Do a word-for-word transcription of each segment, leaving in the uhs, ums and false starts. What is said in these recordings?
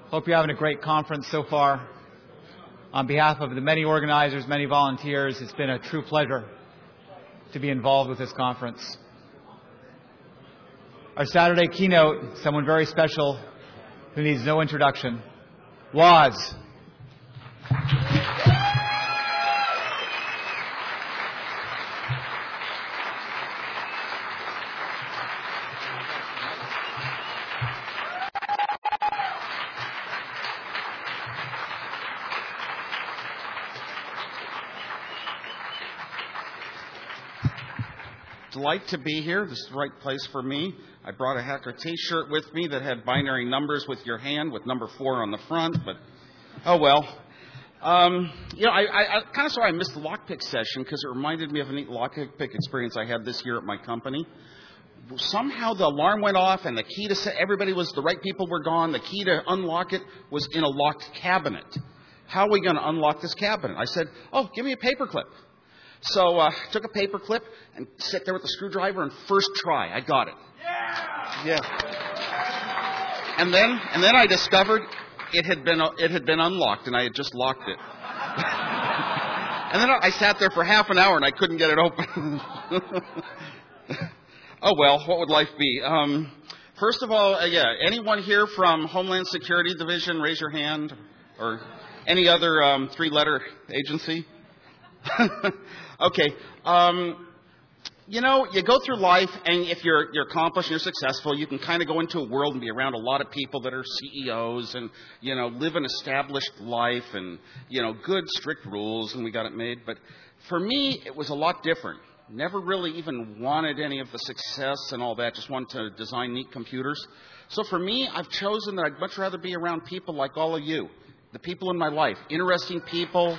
Hope you're having a great conference so far. On behalf of the many organizers, many volunteers, it's been a true pleasure to be involved with this conference. Our Saturday keynote, someone very special who needs no introduction, Woz. Delight to be here. This is the right place for me. I brought a hacker t-shirt with me that had binary numbers with your hand with number four on the front, but oh well. Um, you know, I, I, I kind of sorry I missed the lockpick session because it reminded me of a neat lockpick experience I had this year at my company. Somehow the alarm went off and the key to set, everybody was, the right people were gone. The key to unlock it was in a locked cabinet. How are we going to unlock this cabinet? I said, oh, give me a paperclip. So I uh, took a paper clip and sat there with the screwdriver, and first try, I got it. Yeah. Yeah. And then, and then I discovered it had been it had been unlocked, and I had just locked it. And then I sat there for half an hour, and I couldn't get it open. Oh well, what would life be? Um, first of all, uh, yeah, anyone here from Homeland Security Division, raise your hand, or any other um, three-letter agency? Okay. Um, you know, you go through life, and if you're you're accomplished and you're successful, you can kind of go into a world and be around a lot of people that are C E Os and, you know, live an established life and, you know, good, strict rules, and we got it made. But for me, it was a lot different. Never really even wanted any of the success and all that. Just wanted to design neat computers. So for me, I've chosen that I'd much rather be around people like all of you, the people in my life, interesting people.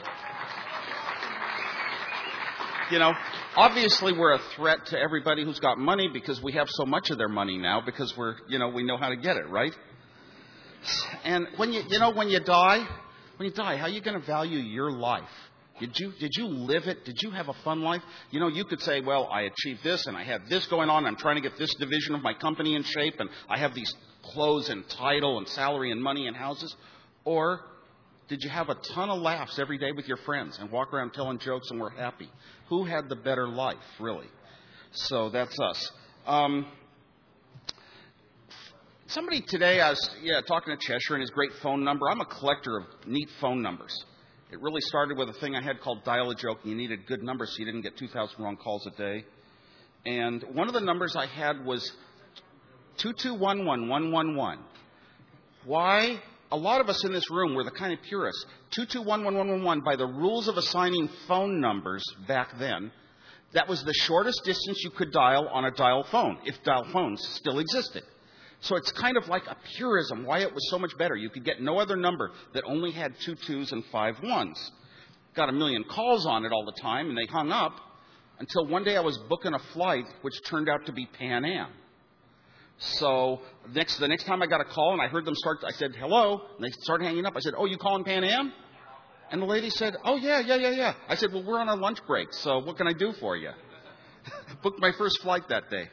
You know, obviously we're a threat to everybody who's got money because we have so much of their money now because we're, you know, we know how to get it, right? And when you, you know, when you die, when you die, how are you going to value your life? Did you, did you live it? Did you have a fun life? You know, you could say, well, I achieved this and I have this going on. I'm trying to get this division of my company in shape and I have these clothes and title and salary and money and houses. Or did you have a ton of laughs every day with your friends and walk around telling jokes and we're happy? Who had the better life, really? So that's us. Um, somebody today, I was yeah, talking to Cheshire and his great phone number. I'm a collector of neat phone numbers. It really started with a thing I had called Dial a Joke. You needed good numbers so you didn't get two thousand wrong calls a day. And one of the numbers I had was two two one one one one one. Why? A lot of us in this room were the kind of purists. two two one one one one one, by the rules of assigning phone numbers back then, that was the shortest distance you could dial on a dial phone, if dial phones still existed. So it's kind of like a purism, why it was so much better. You could get no other number that only had two twos and five ones. Got a million calls on it all the time, and they hung up until one day I was booking a flight, which turned out to be Pan Am. So next, the next time I got a call and I heard them start, I said, hello, and they started hanging up. I said, oh, you calling Pan Am? And the lady said, oh, yeah, yeah, yeah, yeah. I said, well, we're on our lunch break, so what can I do for you? Booked my first flight that day.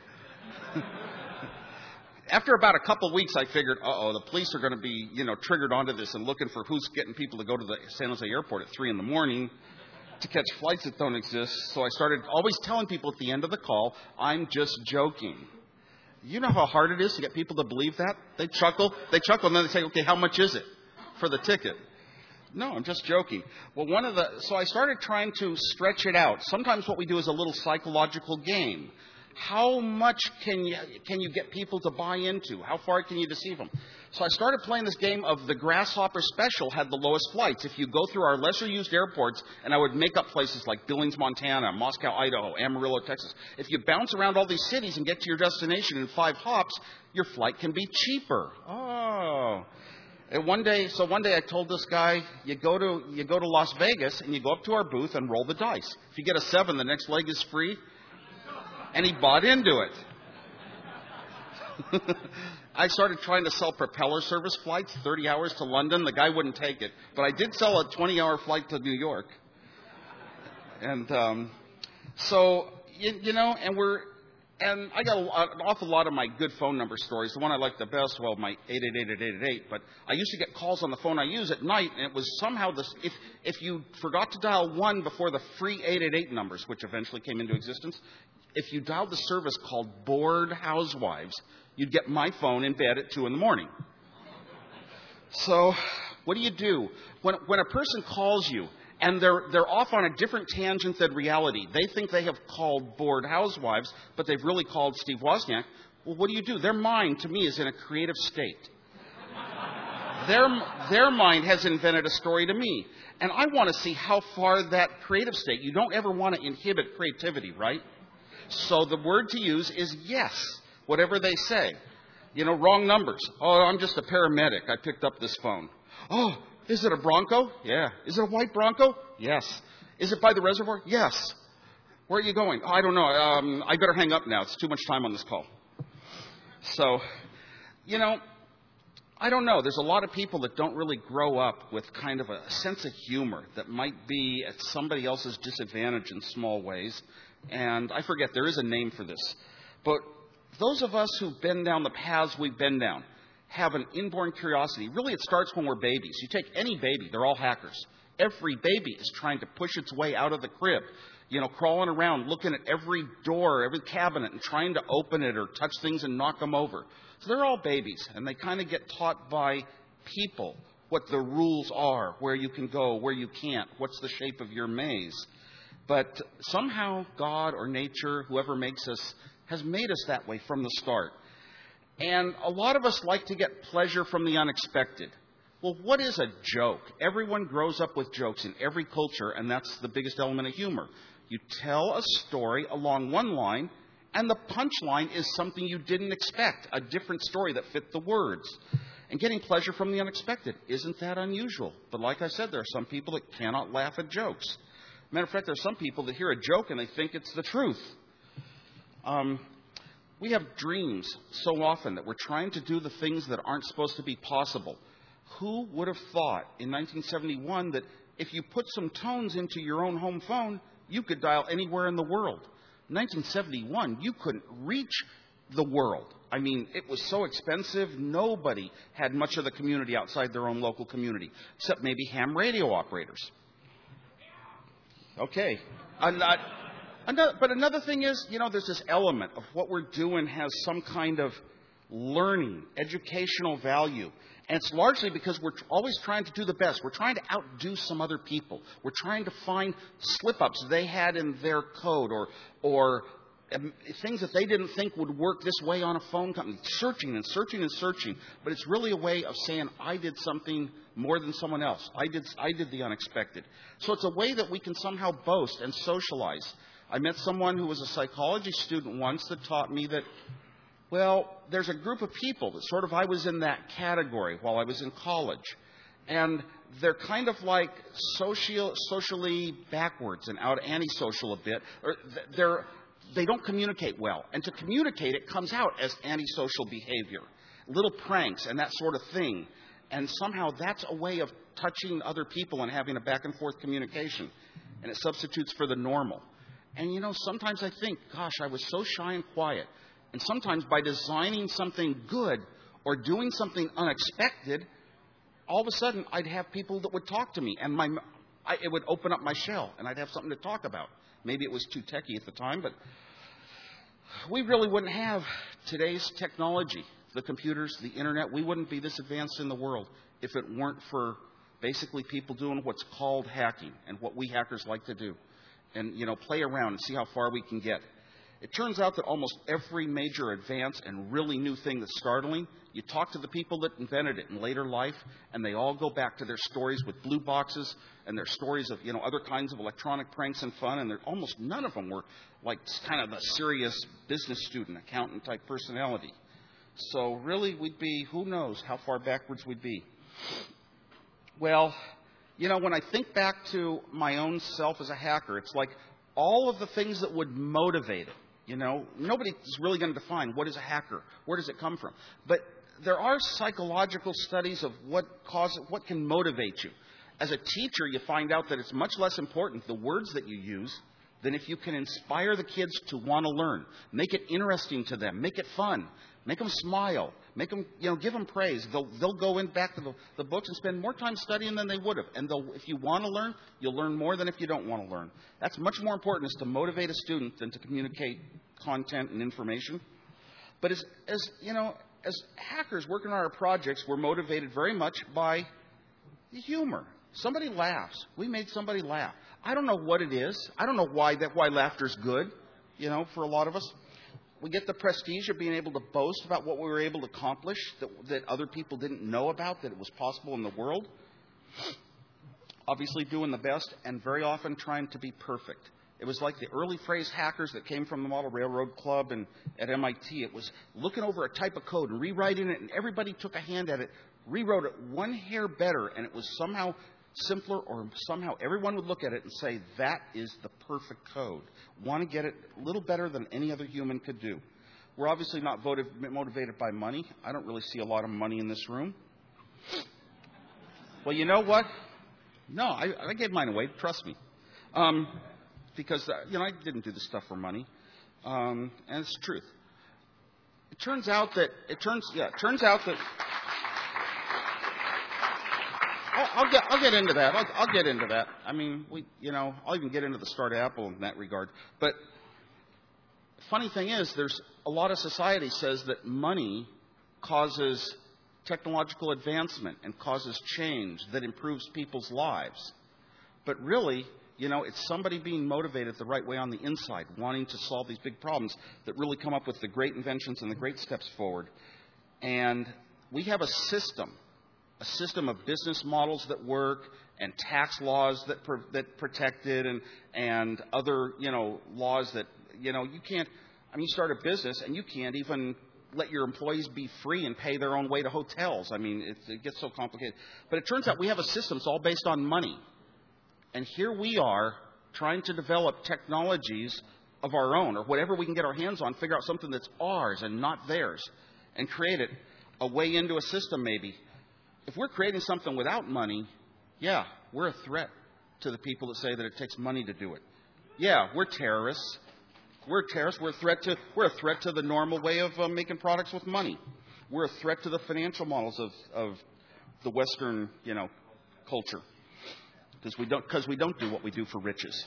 After about a couple of weeks, I figured, uh-oh, the police are going to be, you know, triggered onto this and looking for who's getting people to go to the San Jose airport at three in the morning to catch flights that don't exist. So I started always telling people at the end of the call, I'm just joking. You know how hard it is to get people to believe that? They chuckle, they chuckle, and then they say, okay, how much is it for the ticket? No, I'm just joking. Well, one of the, so I started trying to stretch it out. Sometimes what we do is a little psychological game. How much can you, can you get people to buy into? How far can you deceive them? So I started playing this game of the Grasshopper Special had the lowest flights. If you go through our lesser used airports, and I would make up places like Billings, Montana, Moscow, Idaho, Amarillo, Texas. If you bounce around all these cities and get to your destination in five hops, your flight can be cheaper. Oh. And one day, so one day I told this guy, you go to, you go to Las Vegas and you go up to our booth and roll the dice. If you get a seven, the next leg is free. And he bought into it. I started trying to sell propeller service flights, thirty hours to London. The guy wouldn't take it. But I did sell a twenty-hour flight to New York. And um, so, you, you know, and we're And I got a, an awful lot of my good phone number stories. The one I like the best, well, my eight eight eight, eight eight eight. But I used to get calls on the phone I use at night, and it was somehow this. If if you forgot to dial one before the free eight eight eight numbers, which eventually came into existence, if you dialed the service called Bored Housewives, you'd get my phone in bed at two in the morning. So, what do you do when when a person calls you? And they're they're off on a different tangent than reality. They think they have called Bored Housewives, but they've really called Steve Wozniak. Well, what do you do? Their mind, to me, is in a creative state. Their, their mind has invented a story to me. And I want to see how far that creative state, you don't ever want to inhibit creativity, right? So the word to use is yes, whatever they say. You know, wrong numbers. Oh, I'm just a paramedic. I picked up this phone. Oh, is it a Bronco? Yeah. Is it a white Bronco? Yes. Is it by the reservoir? Yes. Where are you going? Oh, I don't know. Um, I better hang up now. It's too much time on this call. So, you know, I don't know. There's a lot of people that don't really grow up with kind of a sense of humor that might be at somebody else's disadvantage in small ways. And I forget, there is a name for this. But those of us who've been down the paths we've been down have an inborn curiosity. Really, it starts when we're babies. You take any baby, they're all hackers. Every baby is trying to push its way out of the crib, you know, crawling around, looking at every door, every cabinet, and trying to open it or touch things and knock them over. So they're all babies, and they kind of get taught by people what the rules are, where you can go, where you can't, what's the shape of your maze. But somehow God or nature, whoever makes us, has made us that way from the start. And a lot of us like to get pleasure from the unexpected. Well, what is a joke? Everyone grows up with jokes in every culture, and that's the biggest element of humor. You tell a story along one line, and the punchline is something you didn't expect, a different story that fit the words. And getting pleasure from the unexpected, isn't that unusual? But like I said, there are some people that cannot laugh at jokes. Matter of fact, there are some people that hear a joke and they think it's the truth. Um... We have dreams so often that we're trying to do the things that aren't supposed to be possible. Who would have thought in nineteen seventy-one that if you put some tones into your own home phone, you could dial anywhere in the world? nineteen seventy-one, you couldn't reach the world. I mean, it was so expensive, nobody had much of the community outside their own local community, except maybe ham radio operators. Okay. I'm not... Another, but another thing is, you know, there's this element of what we're doing has some kind of learning, educational value. And it's largely because we're always trying to do the best. We're trying to outdo some other people. We're trying to find slip-ups they had in their code or, or um, things that they didn't think would work this way on a phone company. Searching and searching and searching. But it's really a way of saying, I did something more than someone else. I did, I did the unexpected. So it's a way that we can somehow boast and socialize. I met someone who was a psychology student once that taught me that, well, there's a group of people that sort of I was in that category while I was in college. And they're kind of like social, socially backwards and out antisocial a bit. Or they're, they don't communicate well. And to communicate, it comes out as antisocial behavior. Little pranks and that sort of thing. And somehow that's a way of touching other people and having a back and forth communication. And it substitutes for the normal. And, you know, sometimes I think, gosh, I was so shy and quiet. And sometimes by designing something good or doing something unexpected, all of a sudden I'd have people that would talk to me. And my, I, it would open up my shell, and I'd have something to talk about. Maybe it was too techy at the time, but we really wouldn't have today's technology, the computers, the Internet. We wouldn't be this advanced in the world if it weren't for basically people doing what's called hacking and what we hackers like to do. And, you know, play around and see how far we can get. It turns out that almost every major advance and really new thing that's startling, you talk to the people that invented it in later life, and they all go back to their stories with blue boxes and their stories of, you know, other kinds of electronic pranks and fun, and almost none of them were like kind of a serious business student, accountant type personality. So really we'd be, who knows how far backwards we'd be. Well, you know, when I think back to my own self as a hacker, it's like all of the things that would motivate it. You know, nobody's really going to define what is a hacker. Where does it come from? But there are psychological studies of what causes, what can motivate you. As a teacher, you find out that it's much less important the words that you use than if you can inspire the kids to want to learn. Make it interesting to them. Make it fun. Make them smile. Make them, you know, give them praise. They'll, they'll go in back to the, the books and spend more time studying than they would have. And they'll, if you want to learn, you'll learn more than if you don't want to learn. That's much more important, is to motivate a student than to communicate content and information. But as, as you know, as hackers working on our projects, we're motivated very much by the humor. Somebody laughs. We made somebody laugh. I don't know what it is. I don't know why that why laughter's good, you know, for a lot of us. We get the prestige of being able to boast about what we were able to accomplish that, that other people didn't know about, that it was possible in the world. Obviously doing the best, and very often trying to be perfect. It was like the early phrase hackers that came from the Model Railroad Club and at M I T. It was looking over a type of code and rewriting it, and everybody took a hand at it, rewrote it one hair better, and it was somehow simpler, or somehow everyone would look at it and say, that is the perfect code. Want to get it a little better than any other human could do. We're obviously not voted, motivated by money. I don't really see a lot of money in this room. Well, you know what? No, I, I gave mine away. Trust me. Um, because, uh, you know, I didn't do this stuff for money. Um, and it's the truth. It turns out that, it turns, yeah, it turns out that, I'll get, I'll get into that. I'll, I'll get into that. I mean, we, you know, I'll even get into the start of Apple in that regard. But funny thing is, there's a lot of society says that money causes technological advancement and causes change that improves people's lives. But really, you know, it's somebody being motivated the right way on the inside, wanting to solve these big problems that really come up with the great inventions and the great steps forward. And we have a system. A system of business models that work, and tax laws that pr- that protect it, and and other, you know, laws that, you know, you can't. I mean, you start a business and you can't even let your employees be free and pay their own way to hotels. I mean, it, it gets so complicated. But it turns out we have a system that's all based on money, and here we are trying to develop technologies of our own, or whatever we can get our hands on, figure out something that's ours and not theirs, and create it a way into a system maybe. If we're creating something without money, yeah, we're a threat to the people that say that it takes money to do it. Yeah, we're terrorists. We're terrorists. We're a threat to we're a threat to the normal way of uh, making products with money. We're a threat to the financial models of, of the Western, you know, culture, because we don't because we don't do what we do for riches.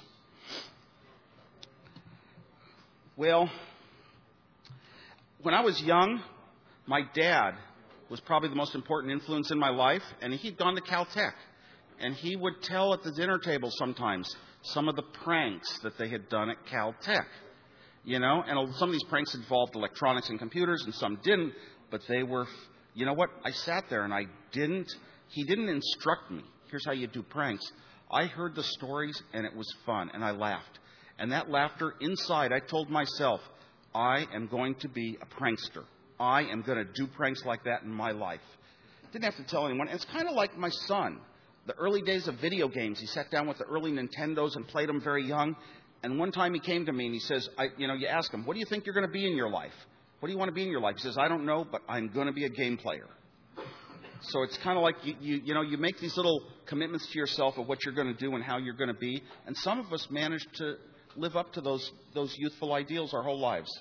Well, when I was young, my dad was probably the most important influence in my life, and he'd gone to Caltech. And he would tell at the dinner table sometimes some of the pranks that they had done at Caltech. You know, and some of these pranks involved electronics and computers, and some didn't, but they were, you know what, I sat there and I didn't, he didn't instruct me, here's how you do pranks. I heard the stories, and it was fun, and I laughed. And that laughter, inside, I told myself, I am going to be a prankster. I am going to do pranks like that in my life. Didn't have to tell anyone. And it's kind of like my son. The early days of video games, he sat down with the early Nintendos and played them very young. And one time he came to me and he says, I, you know, you ask him, what do you think you're going to be in your life? What do you want to be in your life? He says, I don't know, but I'm going to be a game player. So it's kind of like, you, you, you know, you make these little commitments to yourself of what you're going to do and how you're going to be. And some of us manage to live up to those, those youthful ideals our whole lives.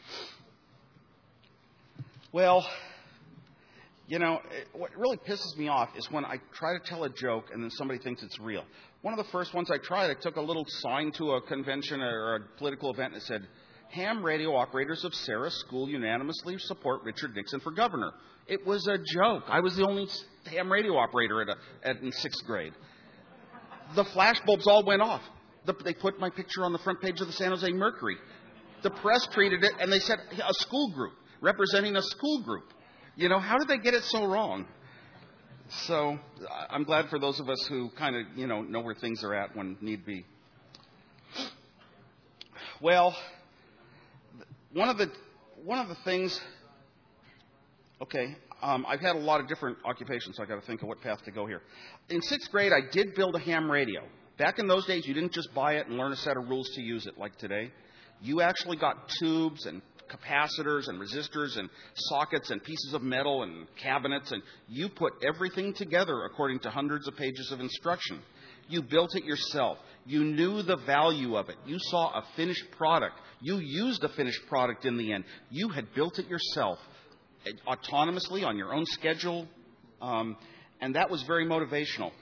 Well, you know, it, what really pisses me off is when I try to tell a joke and then somebody thinks it's real. One of the first ones I tried, I took a little sign to a convention or a political event that said, ham radio operators of Sarah School unanimously support Richard Nixon for governor. It was a joke. I was the only ham radio operator at, a, at in sixth grade. The flashbulbs all went off. The, they put my picture on the front page of the San Jose Mercury. The press treated it, and they said, a school group. Representing a school group. You know, how did they get it so wrong? So I'm glad for those of us who kind of, you know, know where things are at when need be. Well, one of the one of the things. Okay, um, I've had a lot of different occupations, so I got to think of what path to go here. In sixth grade, I did build a ham radio. Back in those days, you didn't just buy it and learn a set of rules to use it like today. You actually got tubes and capacitors and resistors and sockets and pieces of metal and cabinets, and you put everything together according to hundreds of pages of instruction. You built it yourself. You knew the value of it. You saw a finished product. You used a finished product in the end. You had built it yourself, autonomously, on your own schedule, um, and that was very motivational.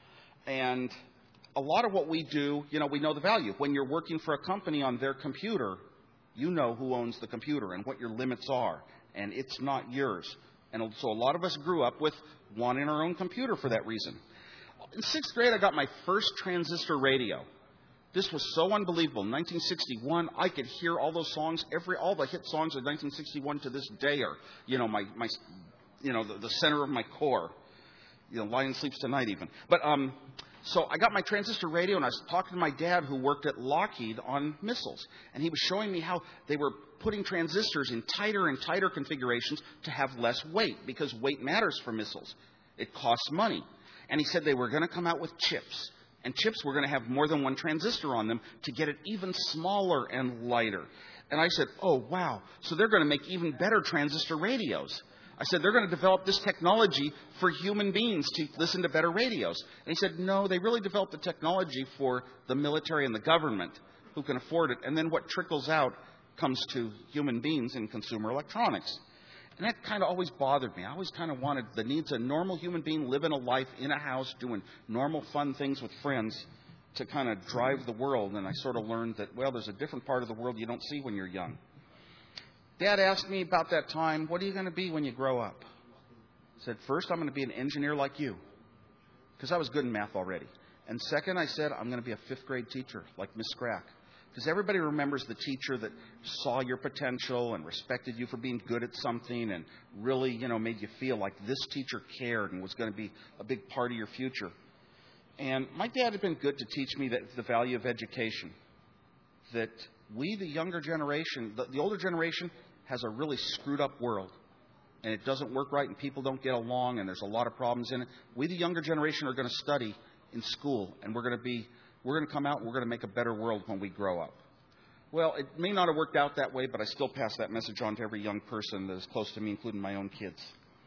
And a lot of what we do, you know, we know the value. When you're working for a company on their computer, you know who owns the computer and what your limits are, and it's not yours. And so a lot of us grew up with wanting our own computer for that reason. In sixth grade, I got my first transistor radio. This was so unbelievable. In nineteen sixty-one, I could hear all those songs, every all the hit songs of nineteen sixty-one to this day are, you know, my, my you know, the, the center of my core. You know, Lion Sleeps Tonight even. But um, so I got my transistor radio, and I was talking to my dad, who worked at Lockheed on missiles, and he was showing me how they were putting transistors in tighter and tighter configurations to have less weight, because weight matters for missiles. It costs money. And he said they were going to come out with chips. And chips were going to have more than one transistor on them to get it even smaller and lighter. And I said, oh, wow. So they're going to make even better transistor radios. I said, they're going to develop this technology for human beings to listen to better radios. And he said, no, they really developed the technology for the military and the government who can afford it. And then what trickles out comes to human beings in consumer electronics. And that kind of always bothered me. I always kind of wanted the needs of a normal human being living a life in a house, doing normal fun things with friends to kind of drive the world. And I sort of learned that, well, there's a different part of the world you don't see when you're young. Dad asked me about that time, what are you going to be when you grow up? I said, first, I'm going to be an engineer like you, because I was good in math already. And second, I said, I'm going to be a fifth grade teacher like Miss Scrack. Because everybody remembers the teacher that saw your potential and respected you for being good at something and really, you know, made you feel like this teacher cared and was going to be a big part of your future. And my dad had been good to teach me that the value of education. That we, the younger generation, the, the older generation, has a really screwed up world. And it doesn't work right and people don't get along and there's a lot of problems in it. We, the younger generation, are going to study in school and we're going to be We're going to come out and we're going to make a better world when we grow up. Well, it may not have worked out that way, but I still pass that message on to every young person that is close to me, including my own kids.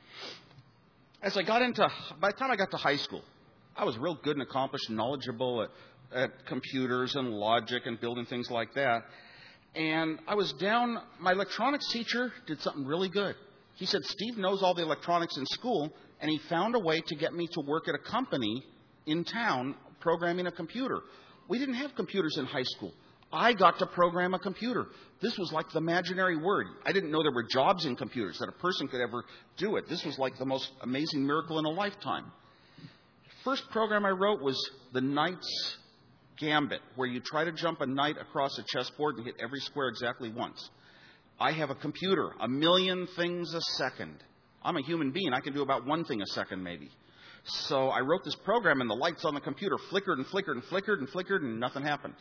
As I got into, by the time I got to high school, I was real good and accomplished and knowledgeable at, at computers and logic and building things like that. And I was down, my electronics teacher did something really good. He said, Steve knows all the electronics in school, and he found a way to get me to work at a company in town programming a computer. We didn't have computers in high school. I got to program a computer. This was like the imaginary word. I didn't know there were jobs in computers, that a person could ever do it. This was like the most amazing miracle in a lifetime. First program I wrote was the Knight's Gambit, where you try to jump a knight across a chessboard and hit every square exactly once. I have a computer, a million things a second. I'm a human being. I can do about one thing a second maybe. So I wrote this program, and the lights on the computer flickered and flickered and flickered and flickered, and nothing happened.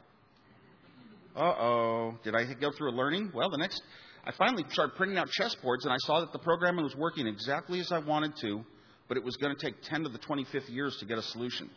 Uh-oh. Did I go through a learning? Well, the next, I finally started printing out chessboards, and I saw that the program was working exactly as I wanted to, but it was going to take ten to the twenty-fifth years to get a solution.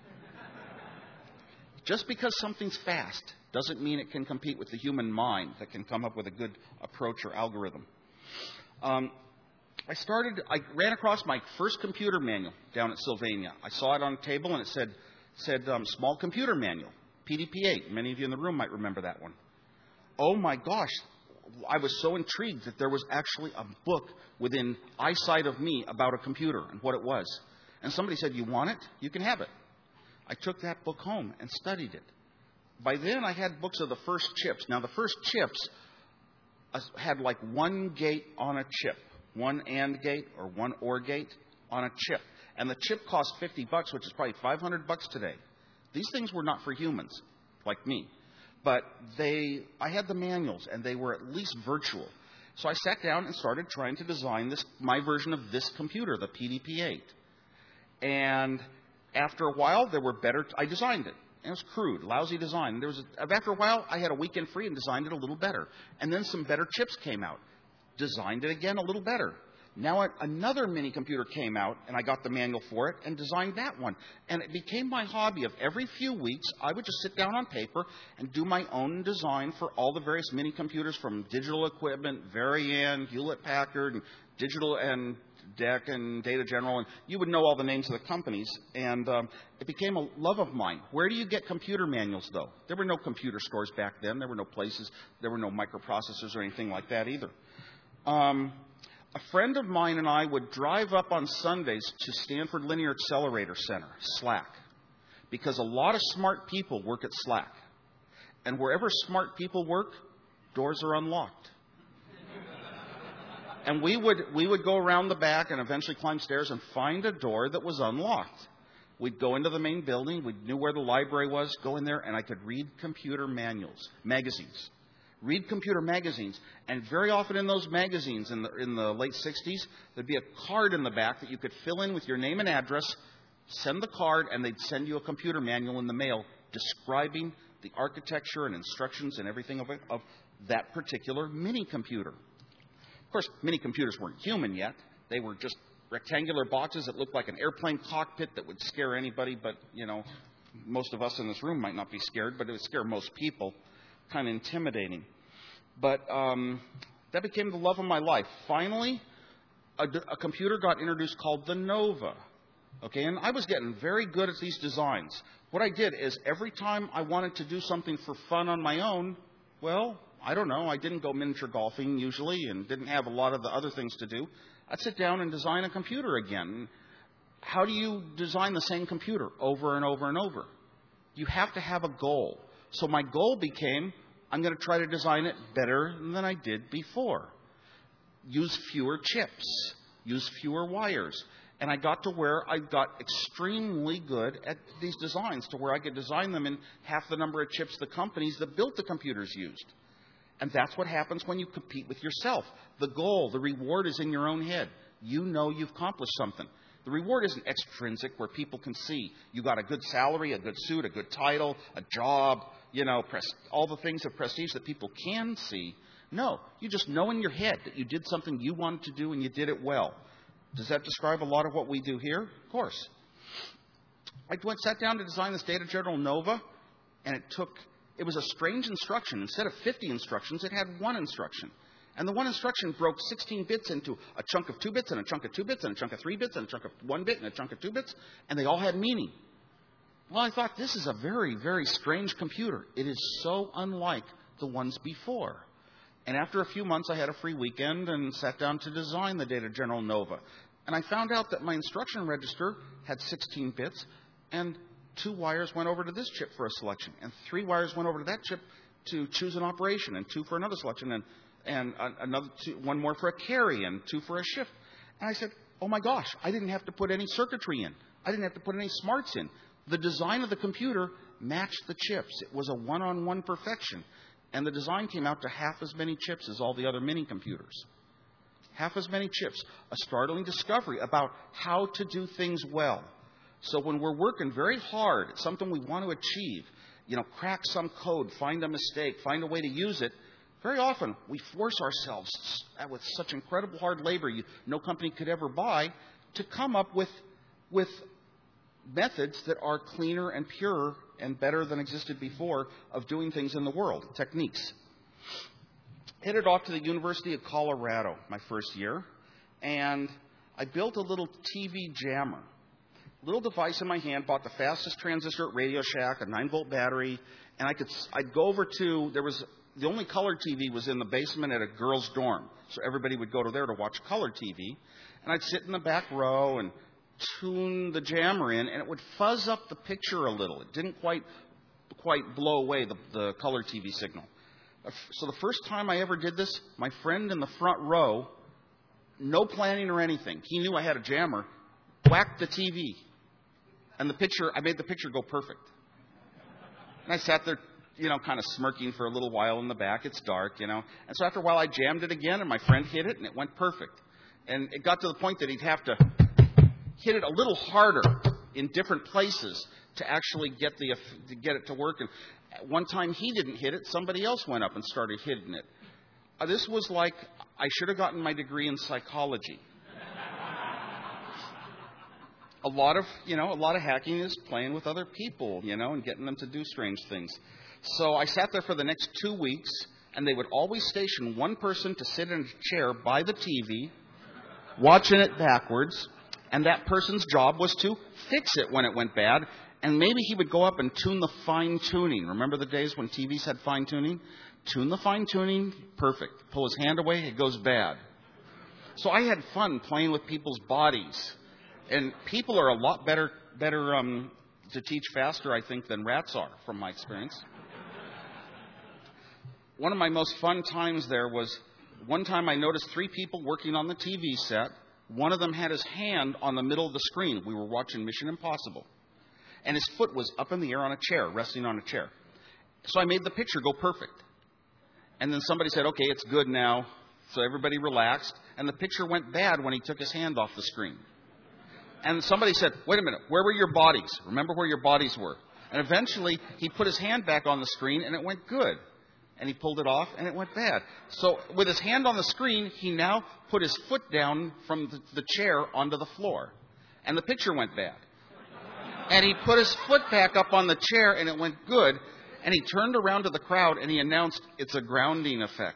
Just because something's fast doesn't mean it can compete with the human mind that can come up with a good approach or algorithm. Um, I started, I ran across my first computer manual down at Sylvania. I saw it on a table, and it said, said um, Small Computer Manual, P D P eight. Many of you in the room might remember that one. Oh, my gosh. I was so intrigued that there was actually a book within eyesight of me about a computer and what it was. And somebody said, you want it? You can have it. I took that book home and studied it. By then, I had books of the first chips. Now, the first chips had like one gate on a chip. One AND gate or one OR gate on a chip. And the chip cost fifty bucks, which is probably five hundred bucks today. These things were not for humans like me. But they, I had the manuals, and they were at least virtual. So I sat down and started trying to design this, my version of this computer, the P D P eight. And after a while, there were better, I designed it. And it was crude, lousy design. There was a, after a while, I had a weekend free and designed it a little better. And then some better chips came out. Designed it again a little better. Now another mini computer came out, and I got the manual for it and designed that one. And it became my hobby of every few weeks, I would just sit down on paper and do my own design for all the various mini computers from Digital Equipment, Varian, Hewlett-Packard, and Digital and D E C and Data General, and you would know all the names of the companies. And um, it became a love of mine. Where do you get computer manuals, though? There were no computer stores back then. There were no places. There were no microprocessors or anything like that either. Um, A friend of mine and I would drive up on Sundays to Stanford Linear Accelerator Center, SLAC, because a lot of smart people work at SLAC. And wherever smart people work, doors are unlocked. And we would, we would go around the back and eventually climb stairs and find a door that was unlocked. We'd go into the main building. We knew where the library was, go in there, and I could read computer manuals, magazines. Read computer magazines, and very often in those magazines in the, in the late sixties, there'd be a card in the back that you could fill in with your name and address, send the card, and they'd send you a computer manual in the mail describing the architecture and instructions and everything of, it, of that particular mini computer. Of course, mini computers weren't human yet. They were just rectangular boxes that looked like an airplane cockpit that would scare anybody, but, you know, most of us in this room might not be scared, but it would scare most people. Kind of intimidating. But um, that became the love of my life. Finally, a, a computer got introduced called the Nova. Okay, and I was getting very good at these designs. What I did is every time I wanted to do something for fun on my own, well, I don't know, I didn't go miniature golfing usually and didn't have a lot of the other things to do. I'd sit down and design a computer again. How do you design the same computer over and over and over? You have to have a goal. So my goal became, I'm going to try to design it better than I did before. Use fewer chips. Use fewer wires. And I got to where I got extremely good at these designs, to where I could design them in half the number of chips the companies that built the computers used. And that's what happens when you compete with yourself. The goal, the reward is in your own head. You know you've accomplished something. The reward isn't extrinsic where people can see you got a good salary, a good suit, a good title, a job, you know, pres- all the things of prestige that people can see. No, you just know in your head that you did something you wanted to do and you did it well. Does that describe a lot of what we do here? Of course. I went, sat down to design this Data General Nova, and it took, it was a strange instruction. Instead of fifty instructions, it had one instruction. And the one instruction broke sixteen bits into a chunk of two bits and a chunk of two bits and a chunk of three bits and a chunk of one bit and a chunk of two bits, and they all had meaning. Well, I thought, this is a very, very strange computer. It is so unlike the ones before. And after a few months, I had a free weekend and sat down to design the Data General Nova. And I found out that my instruction register had sixteen bits, and two wires went over to this chip for a selection, and three wires went over to that chip to choose an operation, and two for another selection, and, and another two, one more for a carry, and two for a shift. And I said, oh my gosh, I didn't have to put any circuitry in. I didn't have to put any smarts in. The design of the computer matched the chips. It was a one-on-one perfection. And the design came out to half as many chips as all the other mini computers. Half as many chips. A startling discovery about how to do things well. So when we're working very hard at something we want to achieve, you know, crack some code, find a mistake, find a way to use it, very often we force ourselves with such incredible hard labor you, no company could ever buy to come up with, with methods that are cleaner and purer and better than existed before of doing things in the world, techniques. Headed off to the University of Colorado my first year, and I built a little T V jammer. Little device in my hand, bought the fastest transistor at Radio Shack, a nine volt battery, and I could, I'd go over to, there was, the only color T V was in the basement at a girls' dorm, so everybody would go to there to watch color T V, and I'd sit in the back row and tune the jammer in, and it would fuzz up the picture a little. It didn't quite quite blow away the, the color T V signal. So the first time I ever did this, my friend in the front row, no planning or anything, he knew I had a jammer, whacked the T V. And the picture, I made the picture go perfect. And I sat there, you know, kind of smirking for a little while in the back. It's dark, you know. And so after a while, I jammed it again, and my friend hit it, and it went perfect. And it got to the point that he'd have to hit it a little harder in different places to actually get the to get it to work. And one time he didn't hit it, somebody else went up and started hitting it. Uh, this was like I should have gotten my degree in psychology. a lot of, you know, a lot of hacking is playing with other people, you know, and getting them to do strange things. So I sat there for the next two weeks, and they would always station one person to sit in a chair by the T V, watching it backwards, and that person's job was to fix it when it went bad, and maybe he would go up and tune the fine-tuning. Remember the days when T Vs had fine-tuning? Tune the fine-tuning, perfect. Pull his hand away, it goes bad. So I had fun playing with people's bodies. And people are a lot better better um, to teach faster, I think, than rats are, from my experience. One of my most fun times there was one time I noticed three people working on the T V set. One of them had his hand on the middle of the screen. We were watching Mission Impossible. And his foot was up in the air on a chair, resting on a chair. So I made the picture go perfect. And then somebody said, okay, it's good now. So everybody relaxed. And the picture went bad when he took his hand off the screen. And somebody said, wait a minute, where were your bodies? Remember where your bodies were. And eventually, he put his hand back on the screen, and it went good. And he pulled it off, and it went bad. So with his hand on the screen, he now put his foot down from the, the chair onto the floor. And the picture went bad. And he put his foot back up on the chair, and it went good. And he turned around to the crowd, and he announced, it's a grounding effect.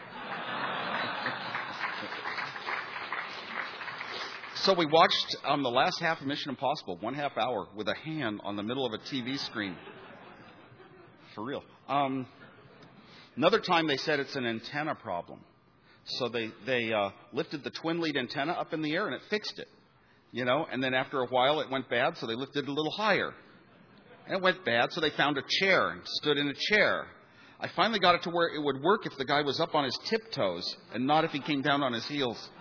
So we watched um, the last half of Mission Impossible, one half hour, with a hand on the middle of a T V screen. For real. Um, another time they said it's an antenna problem. So they, they uh, lifted the twin lead antenna up in the air and it fixed it. You know, and then after a while it went bad, so they lifted it a little higher. And it went bad, so they found a chair and stood in a chair. I finally got it to where it would work if the guy was up on his tiptoes and not if he came down on his heels.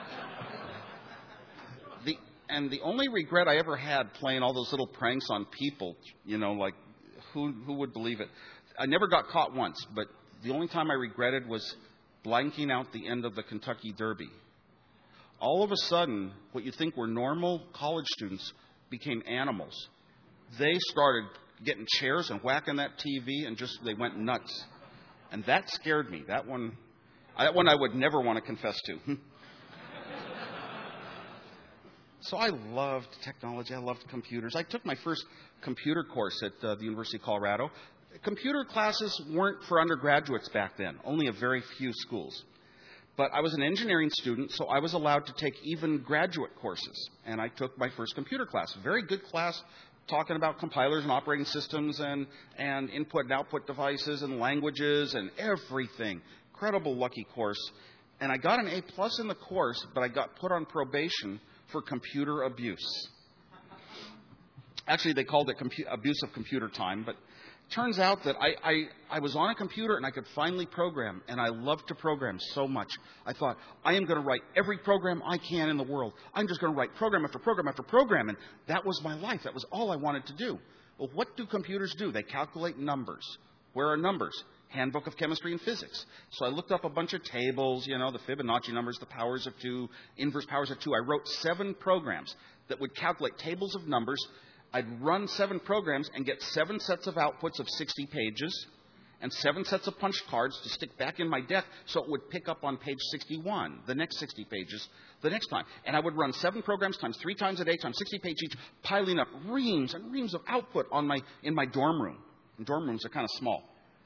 The, and the only regret I ever had playing all those little pranks on people, you know, like, who who would believe it? I never got caught once, but the only time I regretted was blanking out the end of the Kentucky Derby. All of a sudden, what you think were normal college students became animals. They started getting chairs and whacking that T V, and just they went nuts. And that scared me. That one, that one I would never want to confess to. So I loved technology. I loved computers. I took my first computer course at uh, the University of Colorado. Computer classes weren't for undergraduates back then, only a very few schools. But I was an engineering student, so I was allowed to take even graduate courses. And I took my first computer class. Very good class, talking about compilers and operating systems and, and input and output devices and languages and everything. Incredible lucky course. And I got an A plus in the course, but I got put on probation for computer abuse. Actually, they called it compu- abuse of computer time, but it turns out that I, I, I was on a computer and I could finally program, and I loved to program so much. I thought, I am going to write every program I can in the world. I'm just going to write program after program after program, and that was my life. That was all I wanted to do. Well, what do computers do? They calculate numbers. Where are numbers? Handbook of Chemistry and Physics. So I looked up a bunch of tables, you know, the Fibonacci numbers, the powers of two, inverse powers of two. I wrote seven programs that would calculate tables of numbers. I'd run seven programs and get seven sets of outputs of sixty pages and seven sets of punch cards to stick back in my deck so it would pick up on page sixty-one, the next sixty pages, the next time. And I would run seven programs times three times a day, times sixty pages each, piling up reams and reams of output on my in my dorm room. And dorm rooms are kind of small.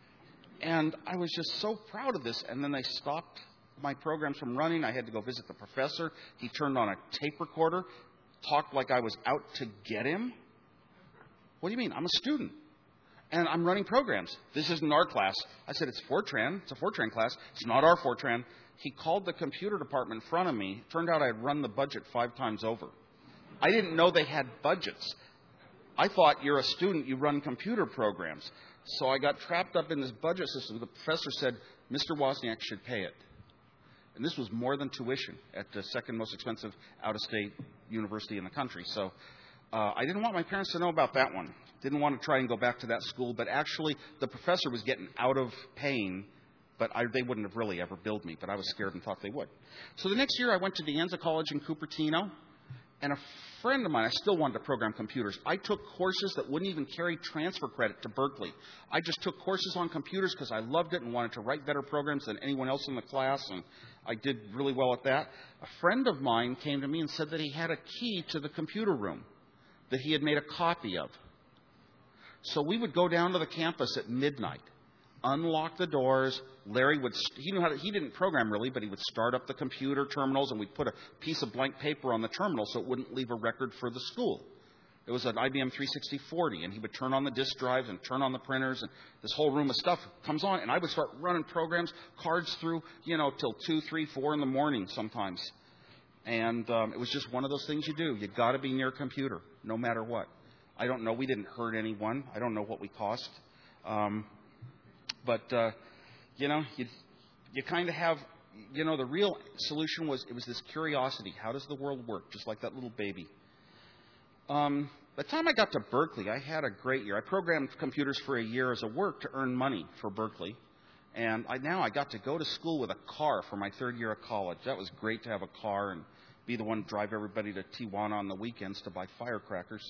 And I was just so proud of this. And then they stopped my programs from running. I had to go visit the professor. He turned on a tape recorder, talked like I was out to get him. What do you mean? I'm a student. And I'm running programs. This isn't our class. I said, it's Fortran. It's a Fortran class. It's not our Fortran. He called the computer department in front of me. Turned out I had run the budget five times over. I didn't know they had budgets. I thought you're a student, you run computer programs. So I got trapped up in this budget system. The professor said, Mister Wozniak should pay it. And this was more than tuition at the second most expensive out-of-state university in the country. So uh, I didn't want my parents to know about that one. Didn't want to try and go back to that school. But actually, the professor was getting out of paying. But I, they wouldn't have really ever billed me. But I was scared and thought they would. So the next year, I went to De Anza College in Cupertino. And a friend of mine, I still wanted to program computers. I took courses that wouldn't even carry transfer credit to Berkeley. I just took courses on computers because I loved it and wanted to write better programs than anyone else in the class, and I did really well at that. A friend of mine came to me and said that he had a key to the computer room. that he had made a copy of. So we would go down to the campus at midnight, unlock the doors. Larry would, he knew how to, he didn't program really, but he would start up the computer terminals, and we'd put a piece of blank paper on the terminal so it wouldn't leave a record for the school. It was an I B M three sixty forty, and he would turn on the disk drives and turn on the printers, and this whole room of stuff comes on, and I would start running programs, cards through, you know, till two, three, four in the morning sometimes. And um, it was just one of those things you do. You got to be near a computer, no matter what. I don't know. We didn't hurt anyone. I don't know what we cost. Um, but, uh, you know, you, you kind of have, you know, the real solution was, it was this curiosity. How does the world work? Just like that little baby. Um, by the time I got to Berkeley, I had a great year. I programmed computers for a year as a work to earn money for Berkeley. And I, now I got to go to school with a car for my third year of college. That was great to have a car and be the one to drive everybody to Tijuana on the weekends to buy firecrackers.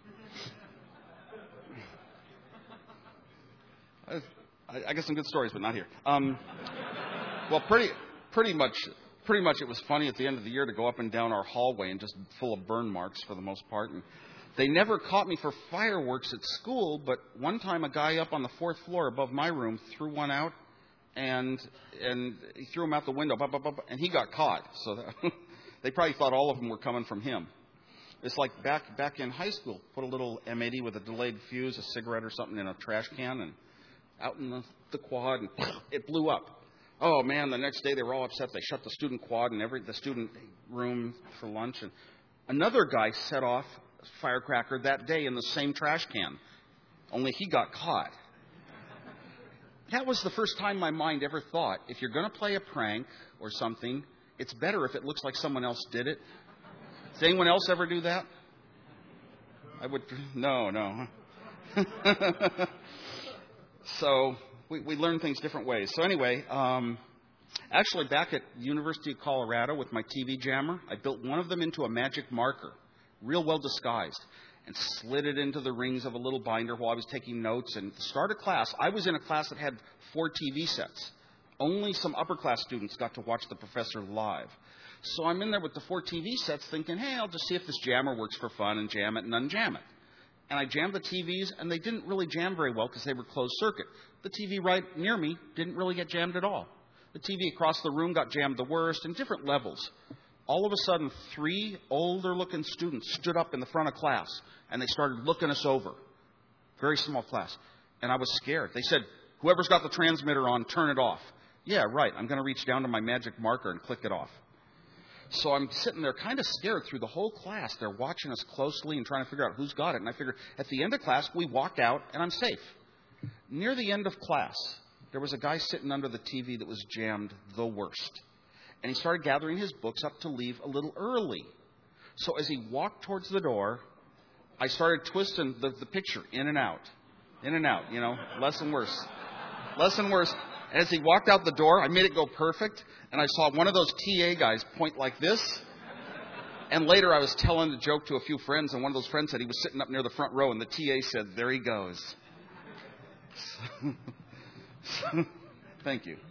I, I got some good stories, but not here. Um, well, pretty, pretty much, pretty much, it was funny at the end of the year to go up and down our hallway and just full of burn marks for the most part. And they never caught me for fireworks at school, but one time a guy up on the fourth floor above my room threw one out, and and he threw them out the window, blah, blah, blah, and he got caught. So that, they probably thought all of them were coming from him. It's like back back in high school, put a little M eighty with a delayed fuse, a cigarette or something in a trash can, and out in the, the quad, and it blew up. Oh, man, the next day they were all upset. They shut the student quad and every the student room for lunch. And another guy set off a firecracker that day in the same trash can, only he got caught. That was the first time my mind ever thought, if you're going to play a prank or something, it's better if it looks like someone else did it. Does anyone else ever do that? I would, no, no. So we, we learn things different ways. So anyway, um, actually back at University of Colorado with my T V jammer, I built one of them into a magic marker, real well disguised, and slid it into the rings of a little binder while I was taking notes. And at the start of class, I was in a class that had four T V sets. Only some upper class students got to watch the professor live. So I'm in there with the four T V sets thinking, hey, I'll just see if this jammer works for fun and jam it and unjam it. And I jammed the T Vs, and they didn't really jam very well because they were closed circuit. The T V right near me didn't really get jammed at all. The T V across the room got jammed the worst in different levels. All of a sudden, three older-looking students stood up in the front of class, and they started looking us over. Very small class. And I was scared. They said, whoever's got the transmitter on, turn it off. Yeah, right. I'm going to reach down to my magic marker and click it off. So I'm sitting there kind of scared through the whole class. They're watching us closely and trying to figure out who's got it. And I figured at the end of class, we walk out and I'm safe. Near the end of class, there was a guy sitting under the T V that was jammed the worst. And he started gathering his books up to leave a little early. So as he walked towards the door, I started twisting the, the picture in and out. In and out, you know, less and worse. Less and worse. As he walked out the door, I made it go perfect, and I saw one of those T A guys point like this. And later I was telling the joke to a few friends, and one of those friends said he was sitting up near the front row, and the T A said, there he goes. Thank you.